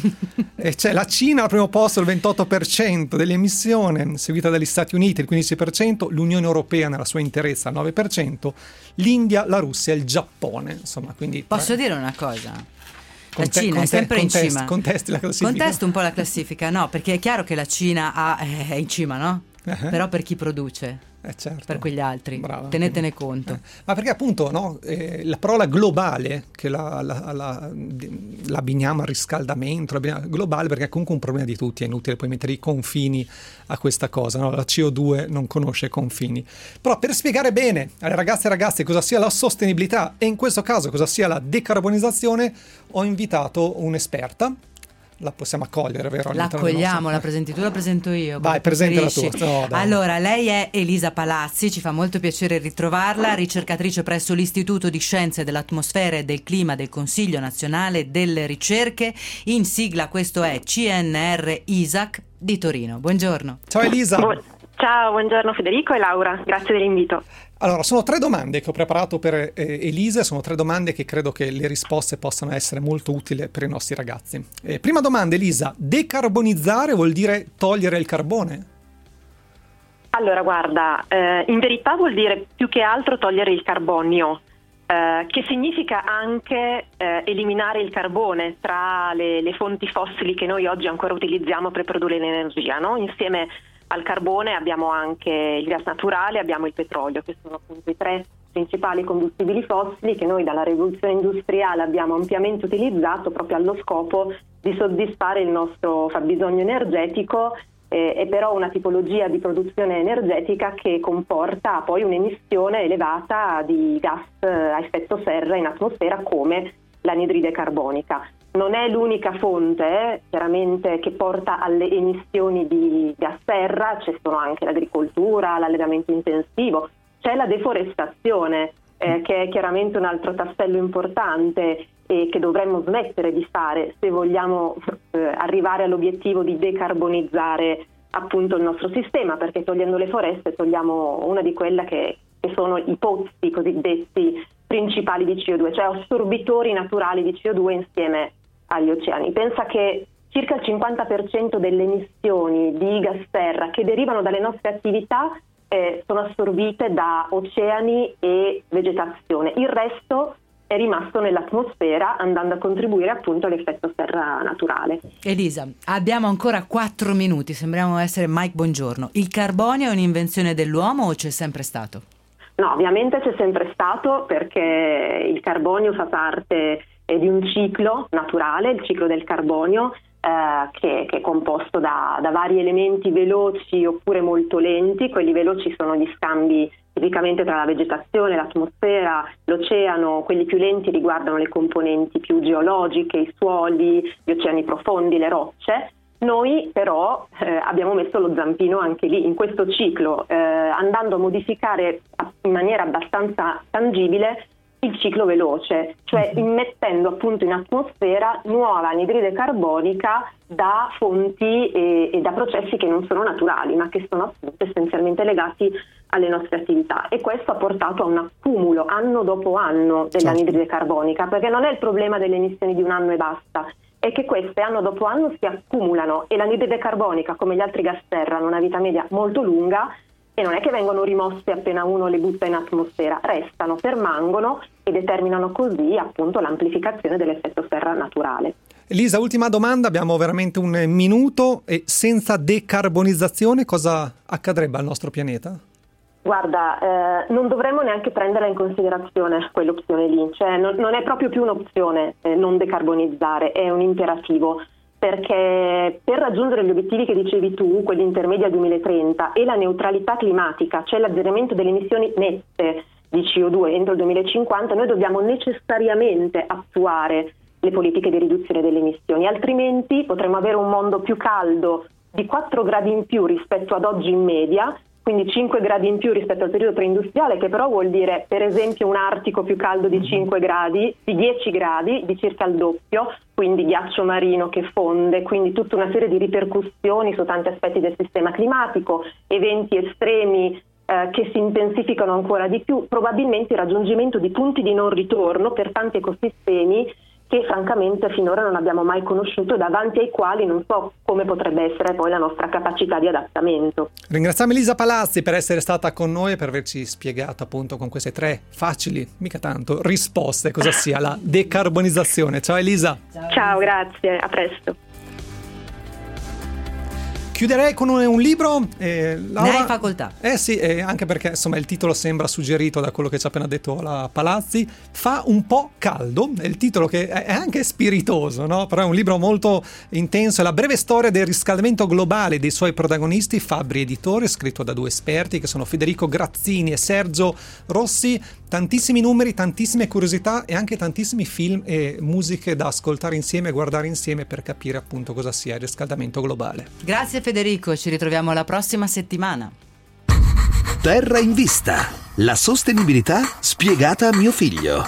E c'è la Cina al primo posto, il ventotto per cento delle emissioni, seguita dagli Stati Uniti il quindici per cento, l'Unione Europea nella sua interezza al nove per cento, l'India, la Russia e il Giappone. Insomma, quindi posso dire una cosa? La Conte- Cina conte- è sempre contest- in cima. Contesti la classifica. Contesto un po' la classifica, no, perché è chiaro che la Cina ha, è in cima, no? Uh-huh. Però per chi produce? Eh certo. Per quegli altri, Brava, tenetene conto. Eh. Ma perché appunto no, eh, la parola globale, che la, la, la, la abbiniamo al riscaldamento, l'abbiniamo globale perché è comunque un problema di tutti, è inutile poi mettere i confini a questa cosa, no? La C O due non conosce confini. Però per spiegare bene alle ragazze e ragazzi cosa sia la sostenibilità e in questo caso cosa sia la decarbonizzazione, ho invitato un'esperta. La possiamo accogliere, vero? La accogliamo, la presenti tu, la presento io. Vai, presenta la tua. No, allora, lei è Elisa Palazzi, ci fa molto piacere ritrovarla, ricercatrice presso l'Istituto di Scienze dell'Atmosfera e del Clima del Consiglio Nazionale delle Ricerche, in sigla questo è C N R I S A C di Torino. Buongiorno. Ciao Elisa. Bu- Ciao, buongiorno Federico e Laura, grazie dell'invito. Allora, sono tre domande che ho preparato per eh, Elisa, sono tre domande che credo che le risposte possano essere molto utili per i nostri ragazzi. Eh, prima domanda, Elisa, decarbonizzare vuol dire togliere il carbone? Allora, guarda, eh, in verità vuol dire più che altro togliere il carbonio, eh, che significa anche eh, eliminare il carbone tra le, le fonti fossili che noi oggi ancora utilizziamo per produrre l'energia, no? Insieme al carbone abbiamo anche il gas naturale, abbiamo il petrolio, che sono appunto i tre principali combustibili fossili che noi dalla rivoluzione industriale abbiamo ampiamente utilizzato proprio allo scopo di soddisfare il nostro fabbisogno energetico, eh, è però una tipologia di produzione energetica che comporta poi un'emissione elevata di gas a effetto serra in atmosfera come l'anidride carbonica. non è l'unica fonte eh, chiaramente che porta alle emissioni di gas serra, ci sono anche l'agricoltura, l'allevamento intensivo, c'è la deforestazione eh, che è chiaramente un altro tassello importante e che dovremmo smettere di fare se vogliamo eh, arrivare all'obiettivo di decarbonizzare appunto il nostro sistema, perché togliendo le foreste togliamo una di quelle che, che sono i pozzi cosiddetti principali di C O due, cioè assorbitori naturali di C O due insieme agli oceani. Pensa che circa il cinquanta per cento delle emissioni di gas serra che derivano dalle nostre attività eh, sono assorbite da oceani e vegetazione, il resto è rimasto nell'atmosfera andando a contribuire appunto all'effetto serra naturale. Elisa, abbiamo ancora quattro minuti, sembriamo essere Mike Bongiorno. Il carbonio è un'invenzione dell'uomo o c'è sempre stato? No, ovviamente c'è sempre stato, perché il carbonio fa parte eh, di un ciclo naturale, il ciclo del carbonio, eh, che, che è composto da, da vari elementi veloci oppure molto lenti. Quelli veloci sono gli scambi tipicamente tra la vegetazione, l'atmosfera, l'oceano. Quelli più lenti riguardano le componenti più geologiche, i suoli, gli oceani profondi, le rocce. Noi però eh, abbiamo messo lo zampino anche lì, in questo ciclo, eh, andando a modificare in maniera abbastanza tangibile il ciclo veloce, cioè immettendo appunto in atmosfera nuova anidride carbonica da fonti e, e da processi che non sono naturali, ma che sono appunto essenzialmente legati alle nostre attività. E questo ha portato a un accumulo anno dopo anno dell'anidride carbonica, perché non è il problema delle emissioni di un anno e basta, è che queste anno dopo anno si accumulano e l'anidride carbonica, come gli altri gas serra, hanno una vita media molto lunga e non è che vengono rimosse appena uno le butta in atmosfera, restano, permangono e determinano così appunto l'amplificazione dell'effetto serra naturale. Elisa, ultima domanda, abbiamo veramente un minuto. E senza decarbonizzazione cosa accadrebbe al nostro pianeta? Guarda, eh, non dovremmo neanche prenderla in considerazione quell'opzione lì, cioè non, non è proprio più un'opzione eh, non decarbonizzare, è un imperativo, perché per raggiungere gli obiettivi che dicevi tu, quelli intermedi al duemilatrenta, e la neutralità climatica, cioè l'azzeramento delle emissioni nette di C O due entro il duemilacinquanta, noi dobbiamo necessariamente attuare le politiche di riduzione delle emissioni, altrimenti potremo avere un mondo più caldo di quattro gradi in più rispetto ad oggi in media, quindi cinque gradi in più rispetto al periodo preindustriale, che però vuol dire per esempio un Artico più caldo di cinque gradi, di dieci gradi, di circa il doppio, quindi ghiaccio marino che fonde, quindi tutta una serie di ripercussioni su tanti aspetti del sistema climatico, eventi estremi eh, che si intensificano ancora di più, probabilmente il raggiungimento di punti di non ritorno per tanti ecosistemi che francamente finora non abbiamo mai conosciuto e davanti ai quali non so come potrebbe essere poi la nostra capacità di adattamento. Ringraziamo Elisa Palazzi per essere stata con noi e per averci spiegato appunto con queste tre facili, mica tanto, risposte cosa sia la decarbonizzazione. Ciao Elisa. Ciao, Ciao grazie, a presto. Chiuderei con un, un libro. Eh, Laura, ne hai facoltà. Eh sì, eh, anche perché insomma il titolo sembra suggerito da quello che ci ha appena detto la Palazzi. Fa un po' caldo, è il titolo che è anche spiritoso, no? Però è un libro molto intenso. È la breve storia del riscaldamento globale dei suoi protagonisti, Fabbri Editore, scritto da due esperti che sono Federico Grazzini e Sergio Rossi. Tantissimi numeri, tantissime curiosità e anche tantissimi film e musiche da ascoltare insieme e guardare insieme per capire appunto cosa sia il riscaldamento globale. Grazie Federico, ci ritroviamo la prossima settimana. Terra in vista, la sostenibilità spiegata a mio figlio.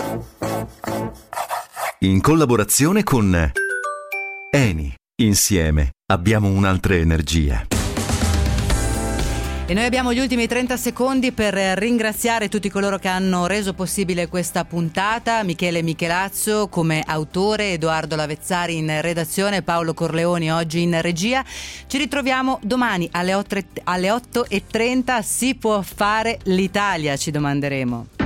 In collaborazione con Eni. Insieme abbiamo un'altra energia. E noi abbiamo gli ultimi trenta secondi per ringraziare tutti coloro che hanno reso possibile questa puntata: Michele Michelazzo come autore, Edoardo Lavezzari in redazione, Paolo Corleoni oggi in regia. Ci ritroviamo domani alle otto e trenta. Si può fare l'Italia, ci domanderemo.